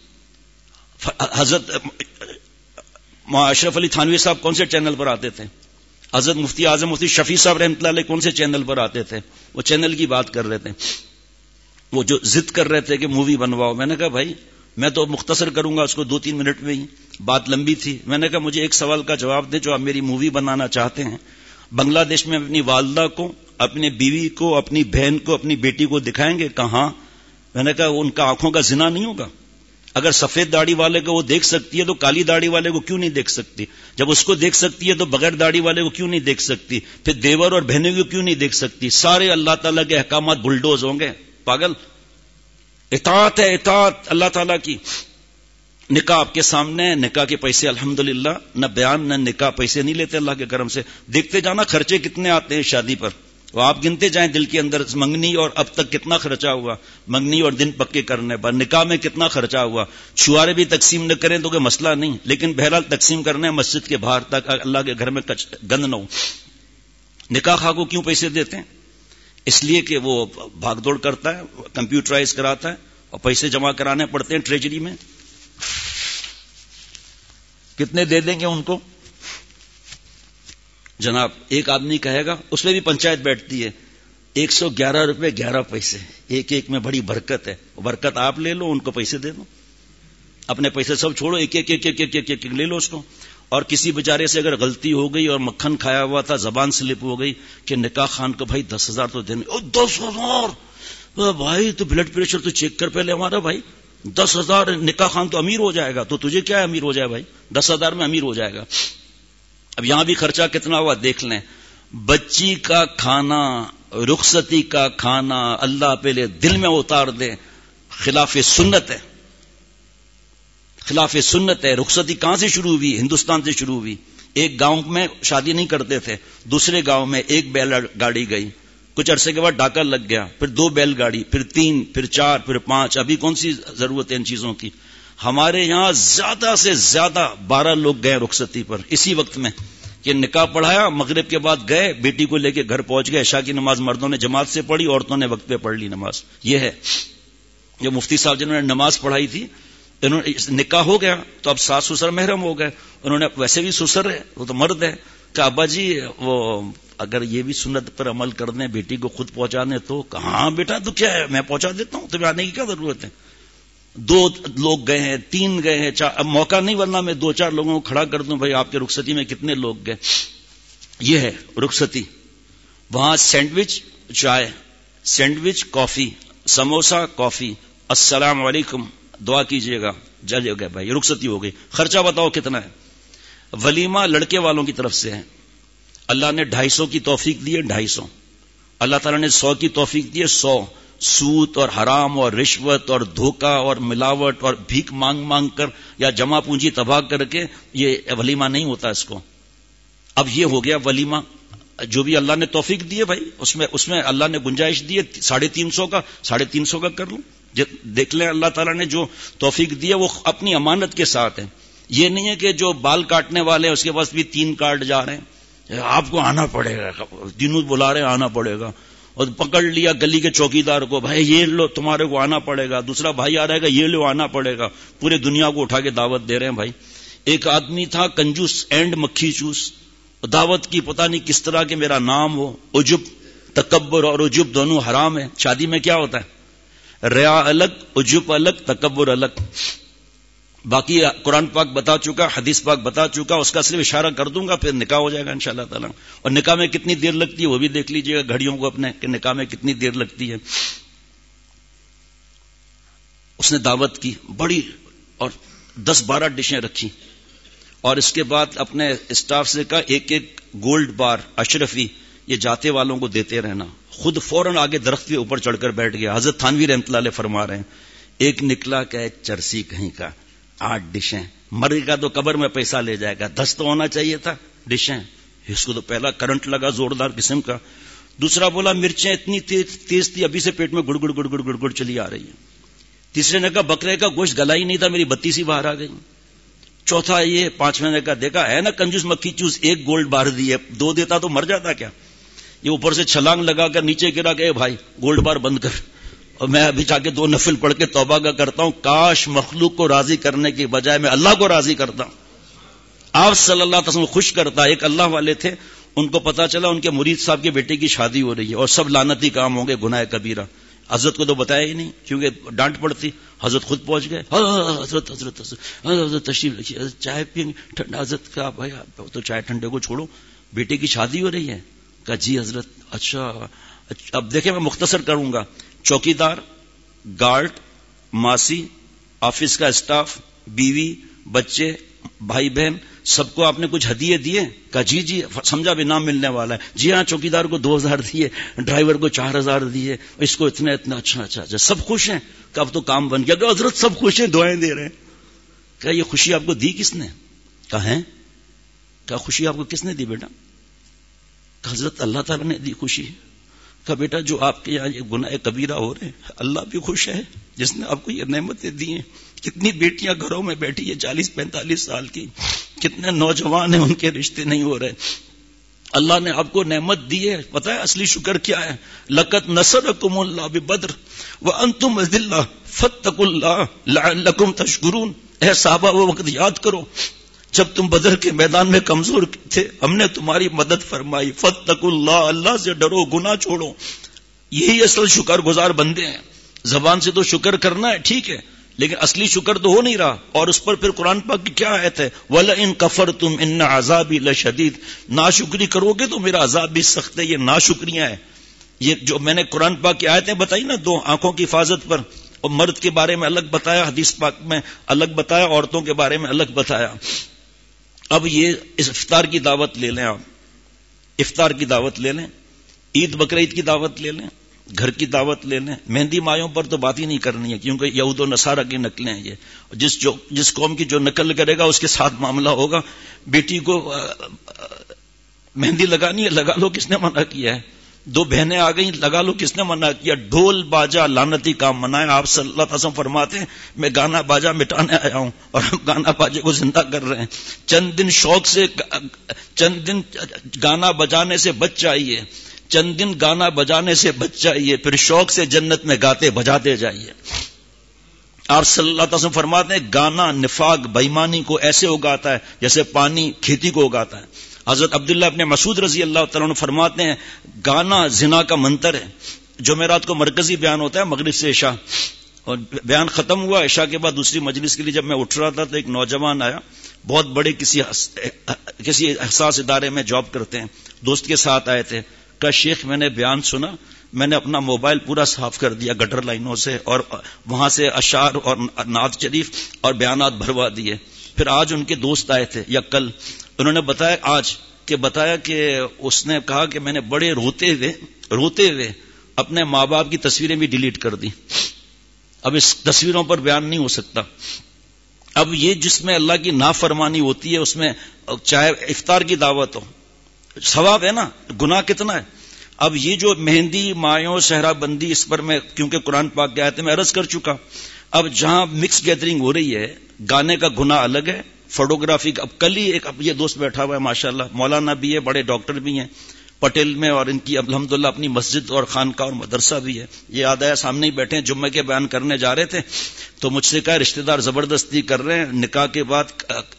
حضرت اشرف علی تھانوی صاحب کون سے چینل پر آتے تھے؟ حضرت مفتی اعظم مفتی شفیع صاحب رحمۃ اللہ علیہ کون سے چینل پر آتے تھے؟ وہ چینل کی بات کر رہے تھے، وہ جو ضد کر رہے تھے کہ مووی بنواؤ، میں نے کہا بھائی میں تو مختصر کروں گا اس کو دو تین منٹ میں ہی، بات لمبی تھی، میں نے کہا مجھے ایک سوال کا جواب دیں، جو آپ میری مووی بنانا چاہتے ہیں، بنگلہ دیش میں اپنی والدہ کو، اپنی بیوی کو، اپنی بہن کو، اپنی بیٹی کو دکھائیں گے؟ کہاں؟ میں نے کہا ان کا آنکھوں کا زنا نہیں ہوگا؟ اگر سفید داڑھی والے کو وہ دیکھ سکتی ہے تو کالی داڑھی والے کو کیوں نہیں دیکھ سکتی؟ جب اس کو دیکھ سکتی ہے تو بغیر داڑھی والے کو کیوں نہیں دیکھ سکتی؟ پھر دیور اور بہنوں کو کیوں نہیں دیکھ سکتی؟ سارے اللہ تعالیٰ کے احکامات بلڈوز ہوں گے؟ پاگل، اطاعت ہے اطاعت اللہ تعالیٰ کی۔ نکاح آپ کے سامنے ہے، نکاح کے پیسے الحمدللہ نہ بیان نہ نکاح پیسے نہیں لیتے اللہ کے کرم سے، دیکھتے جانا خرچے کتنے آتے ہیں شادی پر، وہ آپ گنتے جائیں دل کے اندر منگنی اور اب تک کتنا خرچہ ہوا، منگنی اور دن پکے کرنے پر، نکاح میں کتنا خرچہ ہوا. چھوارے بھی تقسیم نہ کریں تو کوئی مسئلہ نہیں، لیکن بہرحال تقسیم کرنا ہے مسجد کے باہر تک، اللہ کے گھر میں گند نہ ہو. نکاح خواہ کو کیوں پیسے دیتے ہیں؟ اس لیے کہ وہ بھاگ دوڑ کرتا ہے، کمپیوٹرائز کراتا ہے اور پیسے جمع کرانے پڑتے ہیں ٹریجری میں. کتنے دے دیں گے ان کو؟ جناب ایک آدمی کہے گا، اس میں بھی پنچایت بیٹھتی ہے، ایک سو گیارہ روپے گیارہ پیسے، ایک ایک میں بڑی برکت ہے. برکت آپ لے لو، ان کو پیسے دے دو، اپنے پیسے سب چھوڑو، ایک ایک ایک ایک ایک ایک, ایک لے لو اس کو. اور کسی بیچارے سے اگر غلطی ہو گئی اور مکھن کھایا ہوا تھا، زبان سلپ ہو گئی کہ نکاح خان کو بھائی دس ہزار تو دینے. او دس ہزار بھائی، تو بلڈ پریشر تو چیک کر پہلے ہمارا بھائی. دس ہزار نکاح خان تو امیر ہو جائے گا، تو تجھے کیا ہے امیر ہو جائے بھائی، دس ہزار میں امیر ہو جائے گا. اب یہاں بھی خرچہ کتنا ہوا دیکھ لیں. بچی کا کھانا، رخصتی کا کھانا اللہ پہلے دل میں اتار دے، خلاف سنت ہے، خلاف سنت ہے. رخصتی کہاں سے شروع ہوئی؟ ہندوستان سے شروع ہوئی. ایک گاؤں میں شادی نہیں کرتے تھے، دوسرے گاؤں میں ایک بیل گاڑی گئی، کچھ عرصے کے بعد ڈاکہ لگ گیا، پھر دو بیل گاڑی، پھر تین، پھر چار، پھر پانچ. ابھی کون سی ضرورت ہے ان چیزوں کی؟ ہمارے یہاں زیادہ سے زیادہ بارہ لوگ گئے رخصتی پر اسی وقت میں کہ نکاح پڑھایا، مغرب کے بعد گئے، بیٹی کو لے کے گھر پہنچ گئے. عشاء کی نماز مردوں نے جماعت سے پڑھی، عورتوں نے وقت پہ پڑھ لی نماز. یہ ہے جو مفتی صاحب جنہوں نے نماز پڑھائی تھی، انہوں نے نکاح ہو گیا تو اب ساس سسر محرم ہو گئے. انہوں نے ویسے بھی سسر ہے، وہ تو مرد ہے، کہ ابا جی وہ اگر یہ بھی سنت پر عمل کر دیں، بیٹی کو خود پہنچا دیں تو. کہاں بیٹا تو کیا ہے، میں پہنچا دیتا ہوں، تمہیں آنے کی کیا ضرورت ہے. دو لوگ گئے ہیں، تین گئے ہیں، چار. اب موقع نہیں، ورنہ میں دو چار لوگوں کو کھڑا کر دوں، بھائی آپ کے رخصتی میں کتنے لوگ گئے. یہ ہے رخصتی. وہاں سینڈوچ چائے، سینڈوچ کافی، سموسا کافی، السلام علیکم، دعا کیجئے گا، جلے گئے بھائی، رخصتی ہو گئی. خرچہ بتاؤ کتنا ہے؟ ولیمہ لڑکے والوں کی طرف سے ہے، اللہ نے ڈھائی سو کی توفیق دی ہے، ڈھائی سو. اللہ تعالیٰ نے سو کی توفیق دی ہے، سو. سود اور حرام اور رشوت اور دھوکہ اور ملاوٹ اور بھیک مانگ مانگ کر یا جمع پونجی تباہ کر کے یہ ولیمہ نہیں ہوتا اس کو. اب یہ ہو گیا ولیمہ. جو بھی اللہ نے توفیق دی ہے بھائی، اس میں اس میں اللہ نے گنجائش دی ہے ساڑھے تین سو کا، ساڑھے تین سو کا کر لوں. دیکھ لیں اللہ تعالیٰ نے جو توفیق دی ہے وہ اپنی امانت کے ساتھ ہے. یہ نہیں ہے کہ جو بال کاٹنے والے ہیں اس کے پاس بھی تین کاٹ جا رہے ہیں، آپ کو آنا پڑے گا، تینوں بلا رہے ہیں آنا پڑے گا، اور پکڑ لیا گلی کے چوکیدار کو، بھائی یہ لو تمہارے کو آنا پڑے گا. دوسرا بھائی آ رہے گا، یہ لو آنا پڑے گا. پورے دنیا کو اٹھا کے دعوت دے رہے ہیں بھائی. ایک آدمی تھا کنجوس اینڈ مکھی چوس، دعوت کی پتہ نہیں کس طرح کہ میرا نام ہو. عجب، تکبر اور عجب دونوں حرام ہے. شادی میں کیا ہوتا ہے؟ ریا الگ، عجب الگ، تکبر الگ. باقی قرآن پاک بتا چکا، حدیث پاک بتا چکا، اس کا صرف اشارہ کر دوں گا، پھر نکاح ہو جائے گا انشاءاللہ تعالی. اور نکاح میں کتنی دیر لگتی ہے وہ بھی دیکھ لیجئے گا گھڑیوں کو اپنے، کہ نکاح میں کتنی دیر لگتی ہے. اس نے دعوت کی بڑی، اور دس بارہ ڈشیں رکھی، اور اس کے بعد اپنے اسٹاف سے کہا ایک ایک گولڈ بار اشرفی یہ جاتے والوں کو دیتے رہنا. خود فوراً آگے درخت کے اوپر چڑھ کر بیٹھ گیا. حضرت تھانوی رحمۃ اللہ علیہ فرما رہے ہیں، ایک نکلا کہ ایک چرسی کہیں کا، آٹھ ڈشیں. مرے گا تو قبر میں پیسہ لے جائے گا، دس تو ہونا چاہیے تھا ڈشیں. اس کو تو پہلا کرنٹ لگا زوردار قسم کا. دوسرا بولا مرچیں اتنی تیز تیز تھی ابھی سے پیٹ میں گڑ گڑ گڑ گڑ گڑ گڑ چلی آ رہی ہے. تیسرے نے کہا بکرے کا گوشت گلا ہی نہیں تھا، میری بتی سی باہر آ گئی. چوتھا یہ. پانچویں نے کہا دیکھا ہے نا کنجوس مکھی چوس، ایک گولڈ بار دی ہے، دو دیتا تو مر جاتا کیا. یہ اوپر سے چھلانگ لگا کر نیچے گرا کہ بھائی گولڈ بار بند کر، اور میں ابھی جا کے دو نفل پڑھ کے توبہ کا کرتا ہوں. کاش مخلوق کو راضی کرنے کی بجائے میں اللہ کو راضی کرتا ہوں، آپ صلی اللہ علیہ وسلم خوش کرتا. ایک اللہ والے تھے، ان کو پتا چلا ان کے مرید صاحب کے بیٹے کی شادی ہو رہی ہے، اور سب لعنتی کام ہوں گے، گناہ کبیرہ. حضرت کو تو بتایا ہی نہیں کیونکہ ڈانٹ پڑتی. حضرت خود پہنچ گئے. حضرت حضرت حضرت تشریف رکھیے، چائے پیئیں گے ٹھنڈا. حضرت کا بھائی تو چائے ٹھنڈے کو چھوڑو، بیٹے کی شادی ہو رہی ہے. کہا جی حضرت. اچھا اب دیکھیں میں مختصر کروں گا. چوکیدار، گارڈ، ماسی، آفس کا اسٹاف، بیوی، بچے، بھائی بہن، سب کو آپ نے کچھ ہدیے دیے؟ کہا جی جی. سمجھا بھی نام ملنے والا ہے. جی ہاں چوکیدار کو دو ہزار دیے، ڈرائیور کو چار ہزار دیے، اس کو اتنا اتنا. اچھا اچھا اچھا سب خوش ہیں؟ کہ اب تو کام بن گیا. کہ حضرت سب خوش ہیں، دعائیں دے رہے ہیں. کہ یہ خوشی آپ کو دی کس نے؟ کہا ہے. کہا خوشی آپ کو کس نے دی بیٹا؟ کہ حضرت اللہ تعالیٰ نے دی خوشی. کہا بیٹا جو آپ کے یہاں یہ گناہ کبیرہ ہو رہے ہیں اللہ بھی خوش ہے جس نے آپ کو یہ نعمتیں دی ہیں. کتنی بیٹیاں گھروں میں بیٹھی ہیں چالیس پینتالیس سال کی, کتنے نوجوان ہیں ان کے رشتے نہیں ہو رہے, اللہ نے آپ کو نعمت دی ہے. پتہ ہے اصلی شکر کیا ہے؟ لقد نصرکم اللہ ببدر وانتم اذلہ فاتقوا اللہ لعلکم تشکرون. اے صحابہ وہ وقت یاد کرو جب تم بدر کے میدان میں کمزور تھے, ہم نے تمہاری مدد فرمائی. فاتقوا اللہ, اللہ سے ڈرو, گناہ چھوڑو. یہی اصل شکر گزار بندے ہیں. زبان سے تو شکر کرنا ہے ٹھیک ہے, لیکن اصلی شکر تو ہو نہیں رہا. اور اس پر پھر قرآن پاک کی کیا آیت ہے؟ وَلَئِن كَفَرْتُمْ إِنَّ عَذَابِي لَشَدِيدٌ. ناشکری کرو گے تو میرا عذاب بھی سخت ہے. یہ ناشکریاں ہیں. یہ جو میں نے قرآن پاک کی آیتیں بتائی نا, دو آنکھوں کی حفاظت پر, اور مرد کے بارے میں الگ بتایا, حدیث پاک میں الگ بتایا, عورتوں کے بارے میں الگ بتایا. اب یہ اس افطار کی دعوت لے لیں, آپ افطار کی دعوت لے لیں, عید بقرعید کی دعوت لے لیں, گھر کی دعوت لے لیں. مہندی مایوں پر تو بات ہی نہیں کرنی ہے کیونکہ یہود و نصارہ کی نقلیں ہیں یہ. جس جو جس قوم کی جو نقل کرے گا اس کے ساتھ معاملہ ہوگا. بیٹی کو مہندی لگانی ہے, لگا لو, کس نے منع کیا ہے؟ دو بہنیں آ گئیں, لگا لو, کس نے منع کیا؟ ڈھول باجا لعنتی کام منائے. آپ صلی اللہ علیہ وسلم فرماتے ہیں میں گانا باجا مٹانے آیا ہوں اور ہم گانا باجے کو زندہ کر رہے ہیں. چند دن شوق سے, چند دن گانا بجانے سے بچ جائیے, چند دن گانا بجانے سے بچ جائیے, پھر شوق سے جنت میں گاتے بجاتے جائیے. آپ صلی اللہ علیہ وسلم فرماتے ہیں گانا نفاق بےایمانی کو ایسے اگاتا ہے جیسے پانی کھیتی کو اگاتا ہے. حضرت عبداللہ ابن مسعود رضی اللہ تعالیٰ عنہ فرماتے ہیں گانا زنا کا منتر ہے. جمعرات کو مرکزی بیان ہوتا ہے مغرب سے عشاء, اور بیان ختم ہوا, عشاء کے بعد دوسری مجلس کے لیے جب میں اٹھ رہا تھا تو ایک نوجوان آیا, بہت بڑے کسی کسی حساس ادارے میں جاب کرتے ہیں, دوست کے ساتھ آئے تھے. کہا شیخ میں نے بیان سنا, میں نے اپنا موبائل پورا صاف کر دیا گٹر لائنوں سے, اور وہاں سے اشعار اور نعت شریف اور بیانات بھروا دیے. پھر آج ان کے دوست آئے تھے یا کل, انہوں نے بتایا آج کہ بتایا کہ اس نے کہا کہ میں نے بڑے روتے ہوئے روتے ہوئے اپنے ماں باپ کی تصویریں بھی ڈیلیٹ کر دی. اب اس تصویروں پر بیان نہیں ہو سکتا. اب یہ جس میں اللہ کی نافرمانی ہوتی ہے اس میں چاہے افطار کی دعوت ہو, ثواب ہے نا, گناہ کتنا ہے. اب یہ جو مہندی مایوں صحرا بندی, اس پر میں کیونکہ قرآن پاک کے آیت میں عرض کر چکا. اب جہاں مکس گیدرنگ ہو رہی ہے, گانے کا گناہ الگ ہے, فوٹوگرافی کا. اب کل ہی ایک اب یہ دوست بیٹھا ہوا ہے ماشاءاللہ, مولانا بھی ہے, بڑے ڈاکٹر بھی ہیں پٹیل میں, اور ان کی الحمدللہ اپنی مسجد اور خانقاہ اور مدرسہ بھی ہے. یہ یاد آیا, سامنے ہی بیٹھے ہیں, جمعے کے بیان کرنے جا رہے تھے تو مجھ سے کہا رشتہ دار زبردستی کر رہے ہیں, نکاح کے بعد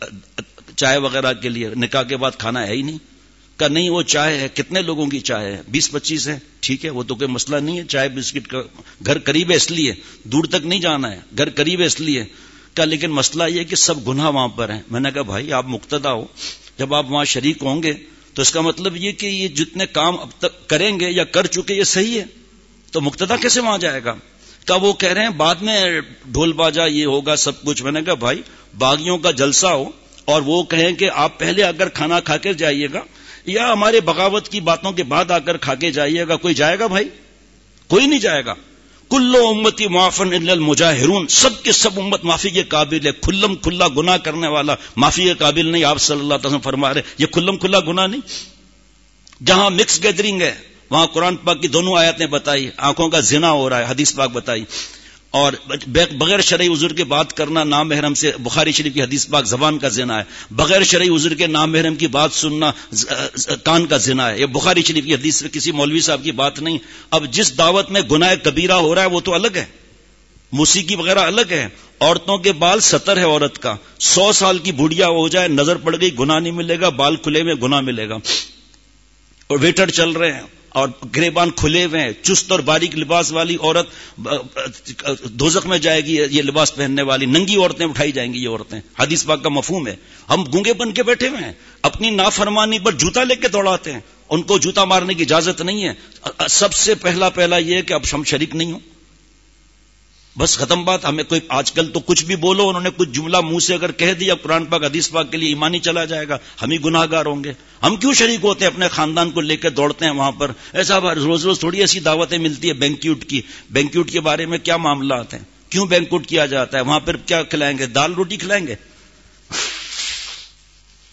چائے وغیرہ کے لیے, نکاح کے بعد کھانا ہے ہی نہیں. کہ نہیں وہ چائے ہے, کتنے لوگوں کی چائے ہے؟ بیس پچیس ہے, ٹھیک ہے, وہ تو کوئی مسئلہ نہیں ہے. چائے بسکٹ کا گھر قریب ہے اس لیے, دور تک نہیں جانا ہے, گھر قریب ہے اس لیے. کہ لیکن مسئلہ یہ کہ سب گناہ وہاں پر ہیں. میں نے کہا بھائی آپ مقتدا ہو, جب آپ وہاں شریک ہوں گے تو اس کا مطلب یہ کہ یہ جتنے کام اب تک کریں گے یا کر چکے یہ صحیح ہے, تو مقتدا کیسے وہاں جائے گا؟ کہ وہ کہہ رہے ہیں بعد میں ڈھول باجا یہ ہوگا سب کچھ. میں نے کہا بھائی باغیوں کا جلسہ ہو اور وہ کہیں کہ آپ پہلے اگر کھانا کھا کے جائیے گا یا ہمارے بغاوت کی باتوں کے بعد آ کر کھا کے جائیے گا, کوئی جائے گا بھائی؟ کوئی نہیں جائے گا. کلو امتی معافن الا المجاہرون, سب کے سب امت معافی کے قابل ہے. کھلم کھلا گناہ کرنے والا معافی کے قابل نہیں. آپ صلی اللہ علیہ وسلم فرما رہے یہ کھلم کھلا گناہ نہیں. جہاں مکس گیدرنگ ہے وہاں قرآن پاک کی دونوں آیتیں بتائی, آنکھوں کا زنا ہو رہا ہے, حدیث پاک بتائی, اور بغیر شرعی عذر کے بات کرنا نام محرم سے, بخاری شریف کی حدیث پاک زبان کا زنا ہے. بغیر شرعی عذر کے نام محرم کی بات سننا کان کا زنا ہے. یہ بخاری شریف کی حدیث سے کسی مولوی صاحب کی بات نہیں. اب جس دعوت میں گناہ کبیرہ ہو رہا ہے وہ تو الگ ہے, موسیقی وغیرہ الگ ہے. عورتوں کے بال ستر ہے عورت کا, سو سال کی بوڑھیا ہو جائے نظر پڑ گئی گناہ نہیں ملے گا, بال کھلے میں گناہ ملے گا. اور ویٹر چل رہے ہیں اور گریبان کھلے ہوئے ہیں, چست اور باریک لباس والی عورت دوزخ میں جائے گی. یہ لباس پہننے والی ننگی عورتیں اٹھائی جائیں گی, یہ عورتیں. حدیث پاک کا مفہوم ہے. ہم گونگے بن کے بیٹھے ہوئے ہیں, اپنی نافرمانی پر جوتا لے کے دوڑاتے ہیں. ان کو جوتا مارنے کی اجازت نہیں ہے. سب سے پہلا پہلا یہ کہ اب ہم شریک نہیں ہوں, بس ختم بات. ہمیں کوئی آج کل تو کچھ بھی بولو, انہوں نے کچھ جملہ منہ سے اگر کہہ دیا قرآن پاک حدیث پاک کے لیے ایمانی چلا جائے گا, ہم ہی گناہ گار ہوں گے. ہم کیوں شریک ہوتے ہیں؟ اپنے خاندان کو لے کے دوڑتے ہیں وہاں پر. ایسا روز روز تھوڑی ایسی دعوتیں ملتی ہے بینکیوٹ کی. بینکیوٹ کے بارے میں کیا معاملات ہیں, کیوں بینکیوٹ کیا جاتا ہے؟ وہاں پر کیا کھلائیں گے؟ دال روٹی کھلائیں گے؟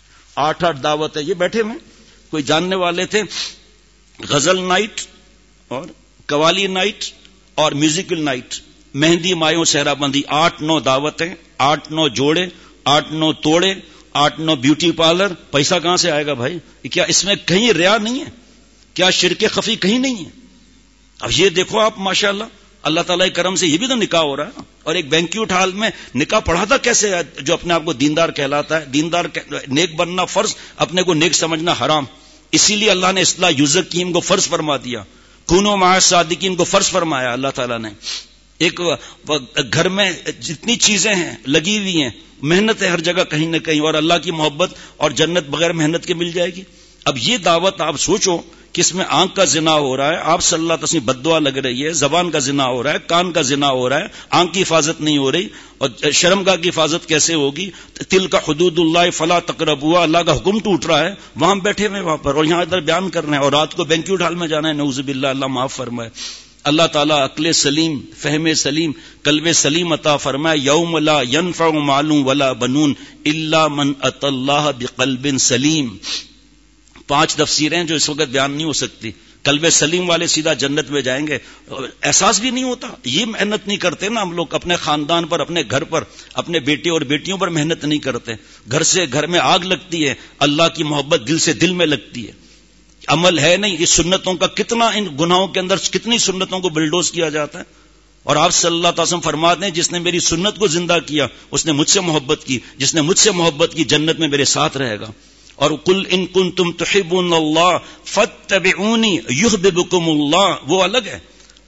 آٹھ آٹھ دعوت ہے. یہ بیٹھے ہوئے کوئی جاننے والے تھے, غزل نائٹ اور قوالی نائٹ اور میوزیکل نائٹ، مہندی مایوں صحرا بندی، آٹھ نو دعوتیں، آٹھ نو جوڑے، آٹھ نو توڑے، آٹھ نو بیوٹی پارلر. پیسہ کہاں سے آئے گا بھائی؟ کیا اس میں کہیں ریا نہیں ہے؟ کیا شرک خفی کہیں نہیں ہے؟ اب یہ دیکھو آپ ماشاءاللہ اللہ تعالیٰ کے کرم سے یہ بھی تو نکاح ہو رہا ہے، اور ایک بینکیوٹ ہال میں نکاح پڑھاتا کیسے ہے جو اپنے آپ کو دیندار کہلاتا ہے؟ دیندار نیک بننا فرض، اپنے کو نیک سمجھنا حرام. اسی لیے اللہ نے اصلاح یوزر کیم کو فرض فرما دیا، کونو مع الصادقین کو فرض فرمایا اللہ تعالیٰ نے. ایک گھر میں جتنی چیزیں ہیں لگی ہوئی ہیں، محنت ہے ہر جگہ کہیں نہ کہیں، اور اللہ کی محبت اور جنت بغیر محنت کے مل جائے گی. اب یہ دعوت آپ سوچو کہ اس میں آنکھ کا زنا ہو رہا ہے، آپ صلی اللہ علیہ وسلم بد دعا لگ رہی ہے، زبان کا زنا ہو رہا ہے، کان کا زنا ہو رہا ہے، آنکھ کی حفاظت نہیں ہو رہی، اور شرمگاہ کی حفاظت کیسے ہوگی؟ تل کا حدود اللہ فلا تقربوا، اللہ کا حکم ٹوٹ رہا ہے، وہاں بیٹھے ہوئے وہاں پر، اور یہاں ادھر بیان کر رہے ہیں، اور رات کو بینکیوٹ ہال میں جانا ہے. نعوذ باللہ، اللہ معاف فرمائے. اللہ تعالیٰ عقل سلیم، فہم سلیم، قلب سلیم عطا فرمائے. یوم لا ينفع مال ولا بنون الا من اتى اللہ بقلب سلیم. پانچ تفسیریں جو اس وقت بیان نہیں ہو سکتی. قلب سلیم والے سیدھا جنت میں جائیں گے. احساس بھی نہیں ہوتا، یہ محنت نہیں کرتے نا ہم لوگ اپنے خاندان پر، اپنے گھر پر، اپنے بیٹے اور بیٹیوں پر محنت نہیں کرتے. گھر سے گھر میں آگ لگتی ہے، اللہ کی محبت دل سے دل میں لگتی ہے، عمل ہے نہیں. یہ سنتوں کا کتنا ان گناہوں کے اندر کتنی سنتوں کو بلڈوز کیا جاتا ہے. اور آپ صلی اللہ تعالی وسلم فرماتے ہیں جس نے میری سنت کو زندہ کیا اس نے مجھ سے محبت کی، جس نے مجھ سے محبت کی جنت میں میرے ساتھ رہے گا. اور قل ان کنتم تحبون اللہ فاتبعونی یحببکم اللہ، وہ الگ ہے.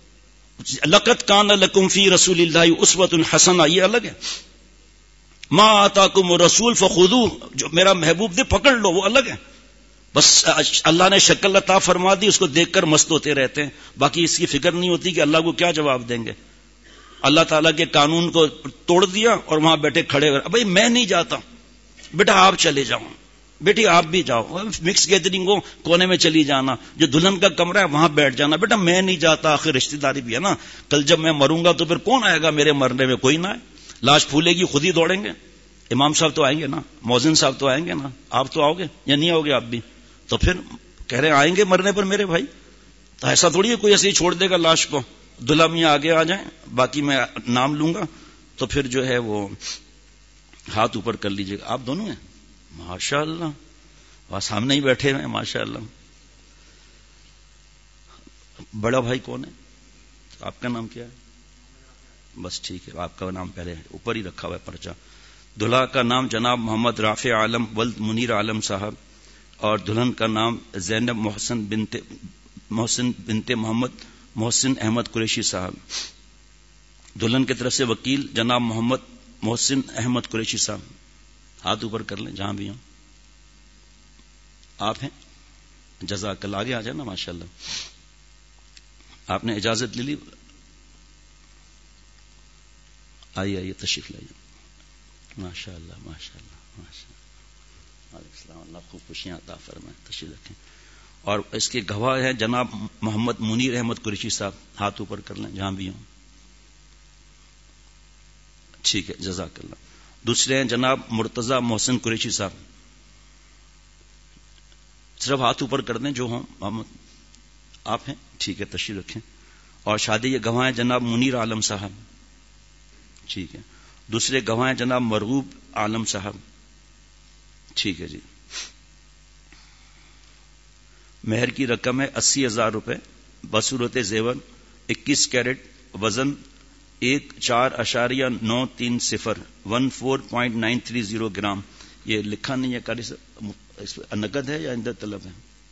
لقد کان لکم فی رسول اللہ اسوۃ حسنہ، یہ الگ ہے. ما آتاکم الرسول فخذوہ، جو میرا محبوب دے پکڑ لو، وہ الگ ہے. بس اللہ نے شکل عطا فرما دی، اس کو دیکھ کر مست ہوتے رہتے ہیں، باقی اس کی فکر نہیں ہوتی کہ اللہ کو کیا جواب دیں گے. اللہ تعالیٰ کے قانون کو توڑ دیا اور وہاں بیٹھے کھڑے ہوئے، بھائی میں نہیں جاتا، بیٹا آپ چلے جاؤ، بیٹی آپ بھی جاؤ، مکس گیدرنگ ہو کونے میں چلی جانا، جو دلہن کا کمرہ ہے وہاں بیٹھ جانا. بیٹا میں نہیں جاتا، آخر رشتہ داری بھی ہے نا، کل جب میں مروں گا تو پھر کون آئے گا میرے مرنے میں؟ کوئی نہ ہے. لاش پھولے گی خود ہی دوڑیں گے. امام صاحب تو آئیں گے نا، مؤذن صاحب تو آئیں گے نا، آپ تو آؤ گے یا نہیں آؤ گے؟ آپ بھی تو پھر کہہ رہے ہیں آئیں گے مرنے پر میرے بھائی. تو ایسا تھوڑی ہے کوئی ایسے ہی چھوڑ دے گا لاش کو. دلہا میاں آگے آ جائیں، باقی میں نام لوں گا، تو پھر جو ہے وہ ہاتھ اوپر کر لیجیے گا. آپ دونوں ہیں ماشاء اللہ، وہاں سامنے ہی بیٹھے ہوئے ہیں ماشاء اللہ. بڑا بھائی کون ہے؟ آپ کا نام کیا ہے؟ بس ٹھیک ہے، آپ کا نام پہلے اوپر ہی رکھا ہوا ہے پرچہ. دلہا کا نام جناب محمد رافع عالم ولد منیر عالم صاحب، اور دلہن کا نام زینب محسن بنت محسن بنت محمد محسن احمد قریشی صاحب. دلہن کی طرف سے وکیل جناب محمد محسن احمد قریشی صاحب. ہاتھ اوپر کر لیں جہاں بھی ہوں. آپ ہیں؟ جزاک اللہ. آگے آ جائے نا ماشاءاللہ. آپ نے اجازت لے لی؟ آئیے آئیے تشریف لائیے. ماشاء اللہ ماشاء اللہ ماشاء اللہ. وعلیکم السلام. اللہ خوب خوشیاں عطا فرمائے. تشریف رکھیں. اور اس کے گواہ ہیں جناب محمد منیر احمد قریشی صاحب. ہاتھ اوپر کر لیں جہاں بھی ہوں. ٹھیک ہے جزاک اللہ. دوسرے ہیں جناب مرتضی محسن قریشی صاحب. صرف ہاتھ اوپر کر دیں جو ہوں. محمد آپ ہیں؟ ٹھیک ہے تشریف رکھیں. اور شادی کے گواہ ہیں جناب منیر عالم صاحب. ٹھیک ہے. دوسرے گواہ ہیں جناب مرغوب عالم صاحب. ٹھیک ہے جی. مہر کی رقم ہے اسی ہزار روپے بصورت زیور، اکیس کیرٹ، وزن ایک چار اشاریہ نو تین صفر one four point nine three zero gram. یہ لکھا نہیں ہے کاری صاحب، نقد ہے یا اندر طلب ہے؟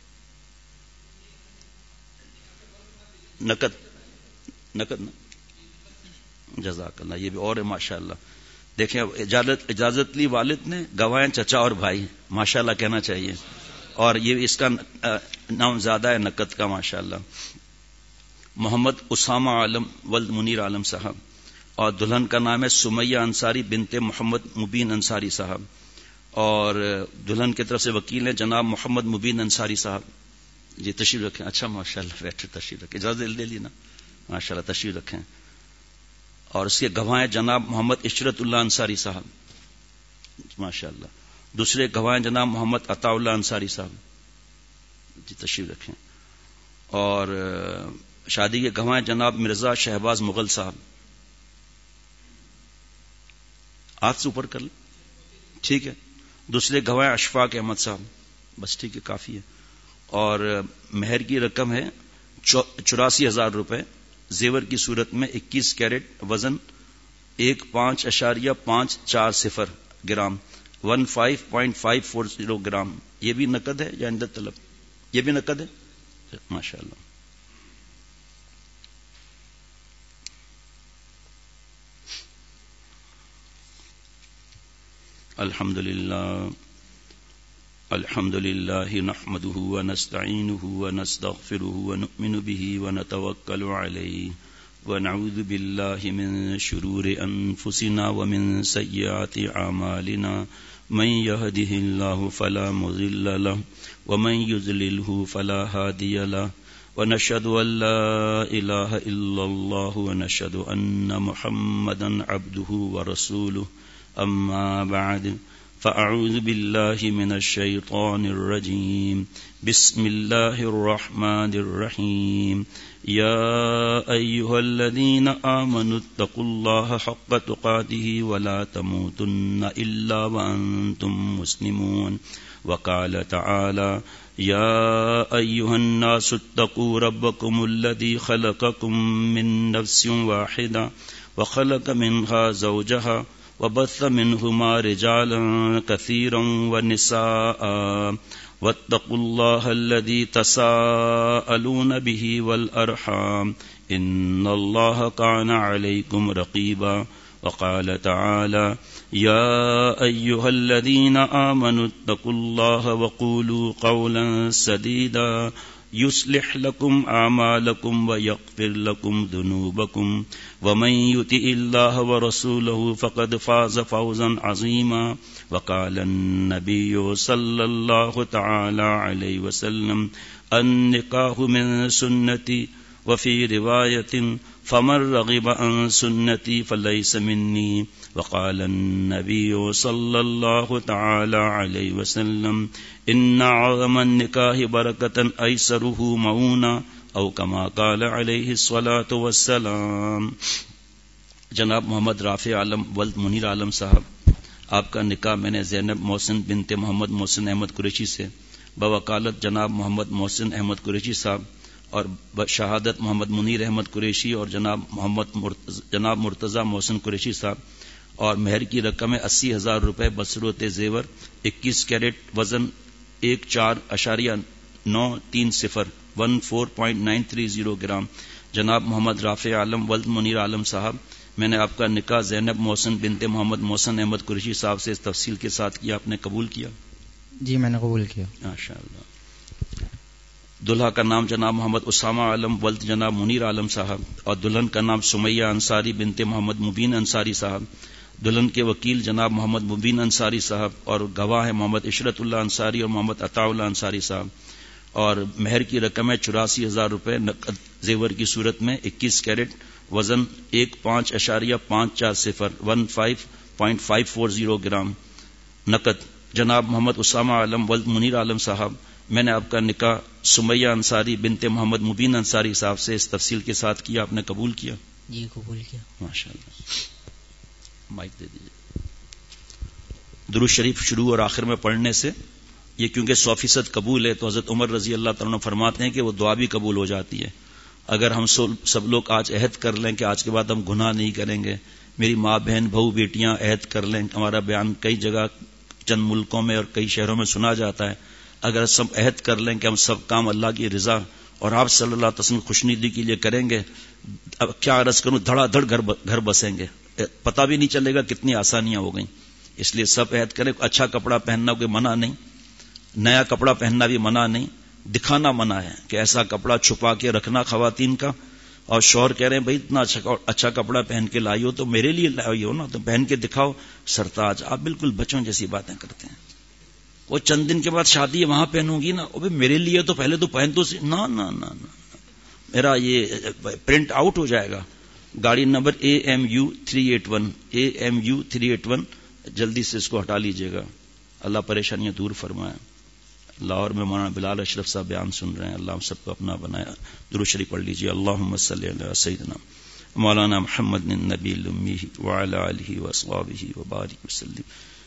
نقد نقد نا. جزاک اللہ. یہ بھی اور ہے ماشاء اللہ. دیکھیں اجازت اجازت لی والد نے، گواہیں چچا اور بھائی، ماشاء اللہ کہنا چاہیے. اور یہ اس کا نام زیادہ ہے نقد کا ماشاء اللہ. محمد اسامہ عالم ولد منیر عالم صاحب. اور دلہن کا نام ہے سمیہ انصاری بنت محمد مبین انصاری صاحب. اور دلہن کی طرف سے وکیل ہیں جناب محمد مبین انصاری صاحب. جی تشریف رکھیں. اچھا ماشاء اللہ بیٹھے تشریف رکھیں. اجازت لے لی نا ماشاء اللہ. تشریف رکھیں. اور اس کے گواہ ہیں جناب محمد عشرت اللہ انصاری صاحب ماشاء اللہ. دوسرے گواہ ہیں جناب محمد عطا اللہ انصاری صاحب. جی تشریف رکھیں. اور شادی کے گواہ جناب مرزا شہباز مغل صاحب. ہاتھ سے اوپر کر لیں. ٹھیک ہے. دوسرے گواہ اشفاق احمد صاحب. بس ٹھیک ہے, کافی ہے. اور مہر کی رقم ہے چوراسی ہزار روپے زیور کی صورت میں اکیس کیرٹ وزن ایک پانچ اشاریہ پانچ چار صفر gram one five point five four zero gram. یہ بھی نقد ہے یا عند طلب؟ یہ بھی نقد ہے. ماشاء اللہ. الحمد للہ الحمد للہ نحمده ونستعینه ونستغفره ونؤمن به ونتوکل علیہ ونعوذ باللہ من شرور انفسنا ومن سیئات اعمالنا من يهده الله فلا مضل له ومن يضلله فلا هادي له ونشهد ان لا اله الا الله ونشهد ان محمدا عبده ورسوله. اما بعد فأعوذ بالله من الشيطان الرجيم. بسم الله الرحمن الرحيم. يا أيها الذين آمنوا اتقوا الله حق تقاته ولا تموتن إلا وأنتم مسلمون. وقال تعالى يا أيها الناس اتقوا ربكم الذي خلقكم من نفس واحدة وخلق منها زوجها وبث منهما رجالا كثيرا ونساء واتقوا الله الذي تساءلون به والأرحام إن الله كان عليكم رقيبا. وقال تعالى يا أيها الذين آمنوا اتقوا الله وقولوا قولا سديدا يصلح لكم أعمالكم ويغفر لكم ذنوبكم ومن يطع الله ورسوله فقد فاز فوزا عظيما. وقال النبي صلى الله تعالى عليه وسلم النكاح من سنتي وفي رواية فمن رغب عن سنتي فليس مني. وقال النبي صلى الله تعالى عليه وسلم إن عظم النكاح بركة أيسره مؤونة او كما قال عليه الصلاة والسلام. جناب محمد رافع عالم ولد منیر عالم صاحب، آپ کا نکاح میں نے زینب محسن بنت محمد محسن احمد قریشی سے بوکالت جناب محمد محسن احمد قریشی صاحب اور شہادت محمد منیر احمد قریشی اور جناب محمد مرتض... جناب مرتضی محسن قریشی صاحب اور مہر کی رقم ہے اسی ہزار روپے بصورت زیور اکیس کیرٹ وزن ایک چار اشاریہ نو تین صفر one four point nine three zero gram. جناب محمد رافع عالم ولد منیر عالم صاحب، میں نے آپ کا نکاح زینب محسن بنت محمد محسن احمد قریشی صاحب سے اس تفصیل کے ساتھ کیا. آپ نے قبول کیا؟
جی میں نے قبول کیا.
ماشاء اللہ. دلہا کا نام جناب محمد اسامہ عالم ولد جناب منیر عالم صاحب اور دلہن کا نام سمیہ انصاری بنت محمد مبین انصاری صاحب. دلہن کے وکیل جناب محمد مبین انصاری صاحب اور گواہ ہے محمد عشرت اللہ انصاری اور محمد عطا اللہ انصاری صاحب. اور مہر کی رقم ہے چوراسی ہزار روپے نقد زیور کی صورت میں اکیس کیرٹ وزن ایک پانچ اشاریہ پانچ چار صفر one five point five four zero gram نقد. جناب محمد اسامہ عالم ولد منیر عالم صاحب، میں نے آپ کا نکاح سمیہ انصاری بنت محمد مبین انصاری صاحب سے اس تفصیل کے ساتھ کیا. آپ نے قبول کیا؟
جی قبول کیا.
ماشاء اللہ. مائک دے دیجیے. درود شریف شروع اور آخر میں پڑھنے سے یہ کیونکہ سو فیصد قبول ہے تو حضرت عمر رضی اللہ تعالیٰ فرماتے ہیں کہ وہ دعا بھی قبول ہو جاتی ہے. اگر ہم سب لوگ آج عہد کر لیں کہ آج کے بعد ہم گناہ نہیں کریں گے، میری ماں بہن بہو بیٹیاں عہد کر لیں. ہمارا بیان کئی جگہ چند ملکوں میں اور کئی شہروں میں سنا جاتا ہے. اگر سب عہد کر لیں کہ ہم سب کام اللہ کی رضا اور آپ صلی اللہ علیہ وسلم خوشنودی کے لیے کریں گے، اب کیا عرض کروں، دھڑا دھڑ گھر گھر بسیں گے، پتہ بھی نہیں چلے گا کتنی آسانیاں ہو گئیں. اس لیے سب عہد کریں. اچھا کپڑا پہننا کوئی منع نہیں، نیا کپڑا پہننا بھی منع نہیں، دکھانا منع ہے کہ ایسا کپڑا چھپا کے رکھنا خواتین کا. اور شوہر کہہ رہے ہیں بھائی اتنا اچھا اچھا کپڑا پہن کے لائی ہو تو میرے لیے لائی ہو نا، تو پہن کے دکھاؤ. سرتاج آپ بالکل بچوں جیسی باتیں کرتے ہیں. وہ چند دن کے بعد شادی ہے وہاں پہنوں گی نا، وہ میرے لیے تو پہلے تو پہن تو نہ نہ نہ میرا یہ پرنٹ آؤٹ ہو جائے گا. گاڑی number A M U three eight one A M U three eight one جلدی سے اس کو ہٹا لیجئے گا. اللہ پریشانیاں دور فرمائے. لاہور میں مولانا بلال اشرف صاحب بیان سن رہے ہیں، اللہ ہم سب کو اپنا بنایا. درود شریف پڑھ لیجیے. اللہم صلی علی سیدنا مولانا محمد النبی الامی وعلی آلہ واصحابہ وبارک وسلم.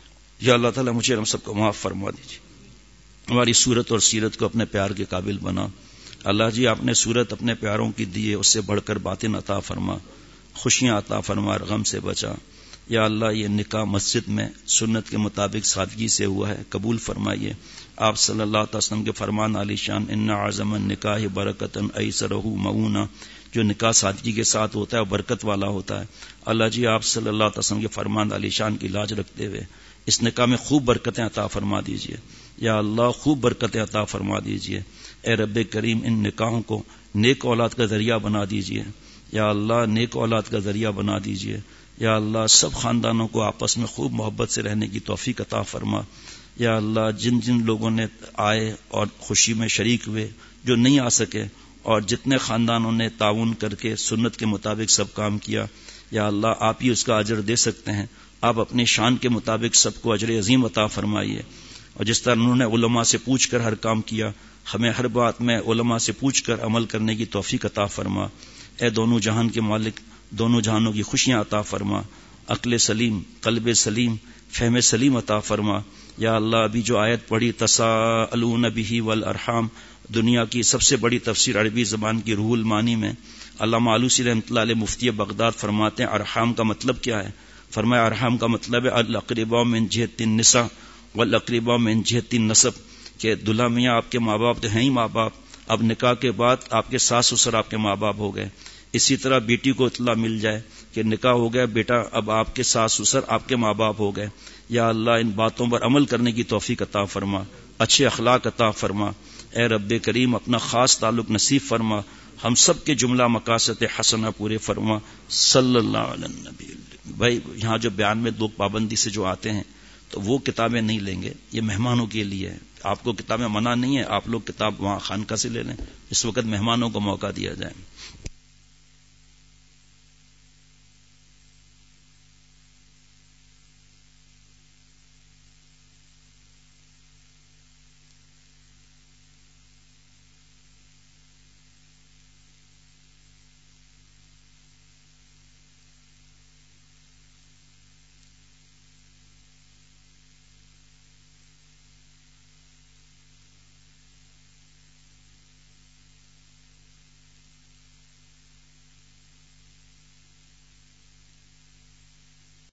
یا اللہ تعالیٰ مجھے ہم سب کو معاف فرما دیجیے، ہماری صورت اور سیرت کو اپنے پیار کے قابل بنا. اللہ جی آپ نے صورت اپنے پیاروں کی دیے، اس سے بڑھ کر باطن عطا فرما، خوشیاں عطا فرما، اور غم سے بچا. یا اللہ یہ نکاح مسجد میں سنت کے مطابق سادگی سے ہوا ہے، قبول فرمائیے. آپ صلی اللہ علیہ وسلم کے فرمان عالی شان ان اعظم النکاح برکتن ایسرہ معونہ، جو نکاح سادگی کے ساتھ ہوتا ہے وہ برکت والا ہوتا ہے. اللہ جی آپ صلی اللہ علیہ وسلم کے فرمان علی شان کی لاج رکھتے ہوئے اس نکاح میں خوب برکتیں عطا فرما دیجئے. یا اللہ خوب برکتیں عطا فرما دیجئے. اے رب کریم ان نکاحوں کو نیک اولاد کا ذریعہ بنا دیجئے. یا اللہ نیک اولاد کا ذریعہ بنا دیجئے. یا اللہ سب خاندانوں کو آپس میں خوب محبت سے رہنے کی توفیق عطا فرما. یا اللہ جن جن لوگوں نے آئے اور خوشی میں شریک ہوئے، جو نہیں آ سکے، اور جتنے خاندانوں نے تعاون کر کے سنت کے مطابق سب کام کیا، یا اللہ آپ ہی اس کا اجر دے سکتے ہیں. آپ اپنی شان کے مطابق سب کو اجر عظیم عطا فرمائیے. اور جس طرح انہوں نے علماء سے پوچھ کر ہر کام کیا، ہمیں ہر بات میں علماء سے پوچھ کر عمل کرنے کی توفیق عطا فرما. اے دونوں جہان کے مالک، دونوں جہانوں کی خوشیاں عطا فرما، عقل سلیم، قلب سلیم، فہم سلیم عطا فرما. یا اللہ ابھی جو آیت پڑھی تساءلون بہ والارحام، دنیا کی سب سے بڑی تفسیر عربی زبان کی روح المعانی میں علامہ آلوسی رحمۃ اللہ علیہ مفتی بغداد فرماتے ہیں ارحام کا مطلب کیا ہے؟ فرمایا ارحام کا مطلب ہے الاقرباء من جہت النساء والاقرباء من جہت النسب، کہ دلہا میاں آپ کے ماں باپ تو ہیں ہی ماں باپ، اب نکاح کے بعد آپ کے ساس سسر آپ کے ماں باپ ہو گئے. اسی طرح بیٹی کو اطلاع مل جائے کہ نکاح ہو گیا بیٹا، اب آپ کے ساس سسر آپ کے ماں باپ ہو گئے. یا اللہ ان باتوں پر عمل کرنے کی توفیق عطا فرما، اچھے اخلاق عطا فرما. اے رب کریم اپنا خاص تعلق نصیب فرما، ہم سب کے جملہ مقاصد حسنہ پورے فرما. صلی اللہ علیہ النبی. بھائی یہاں جو بیان میں لوگ پابندی سے جو آتے ہیں تو وہ کتابیں نہیں لیں گے، یہ مہمانوں کے لیے ہے. آپ کو کتابیں منع نہیں ہے، آپ لوگ کتاب وہاں خانقاہ سے لے لیں، اس وقت مہمانوں کو موقع دیا جائے.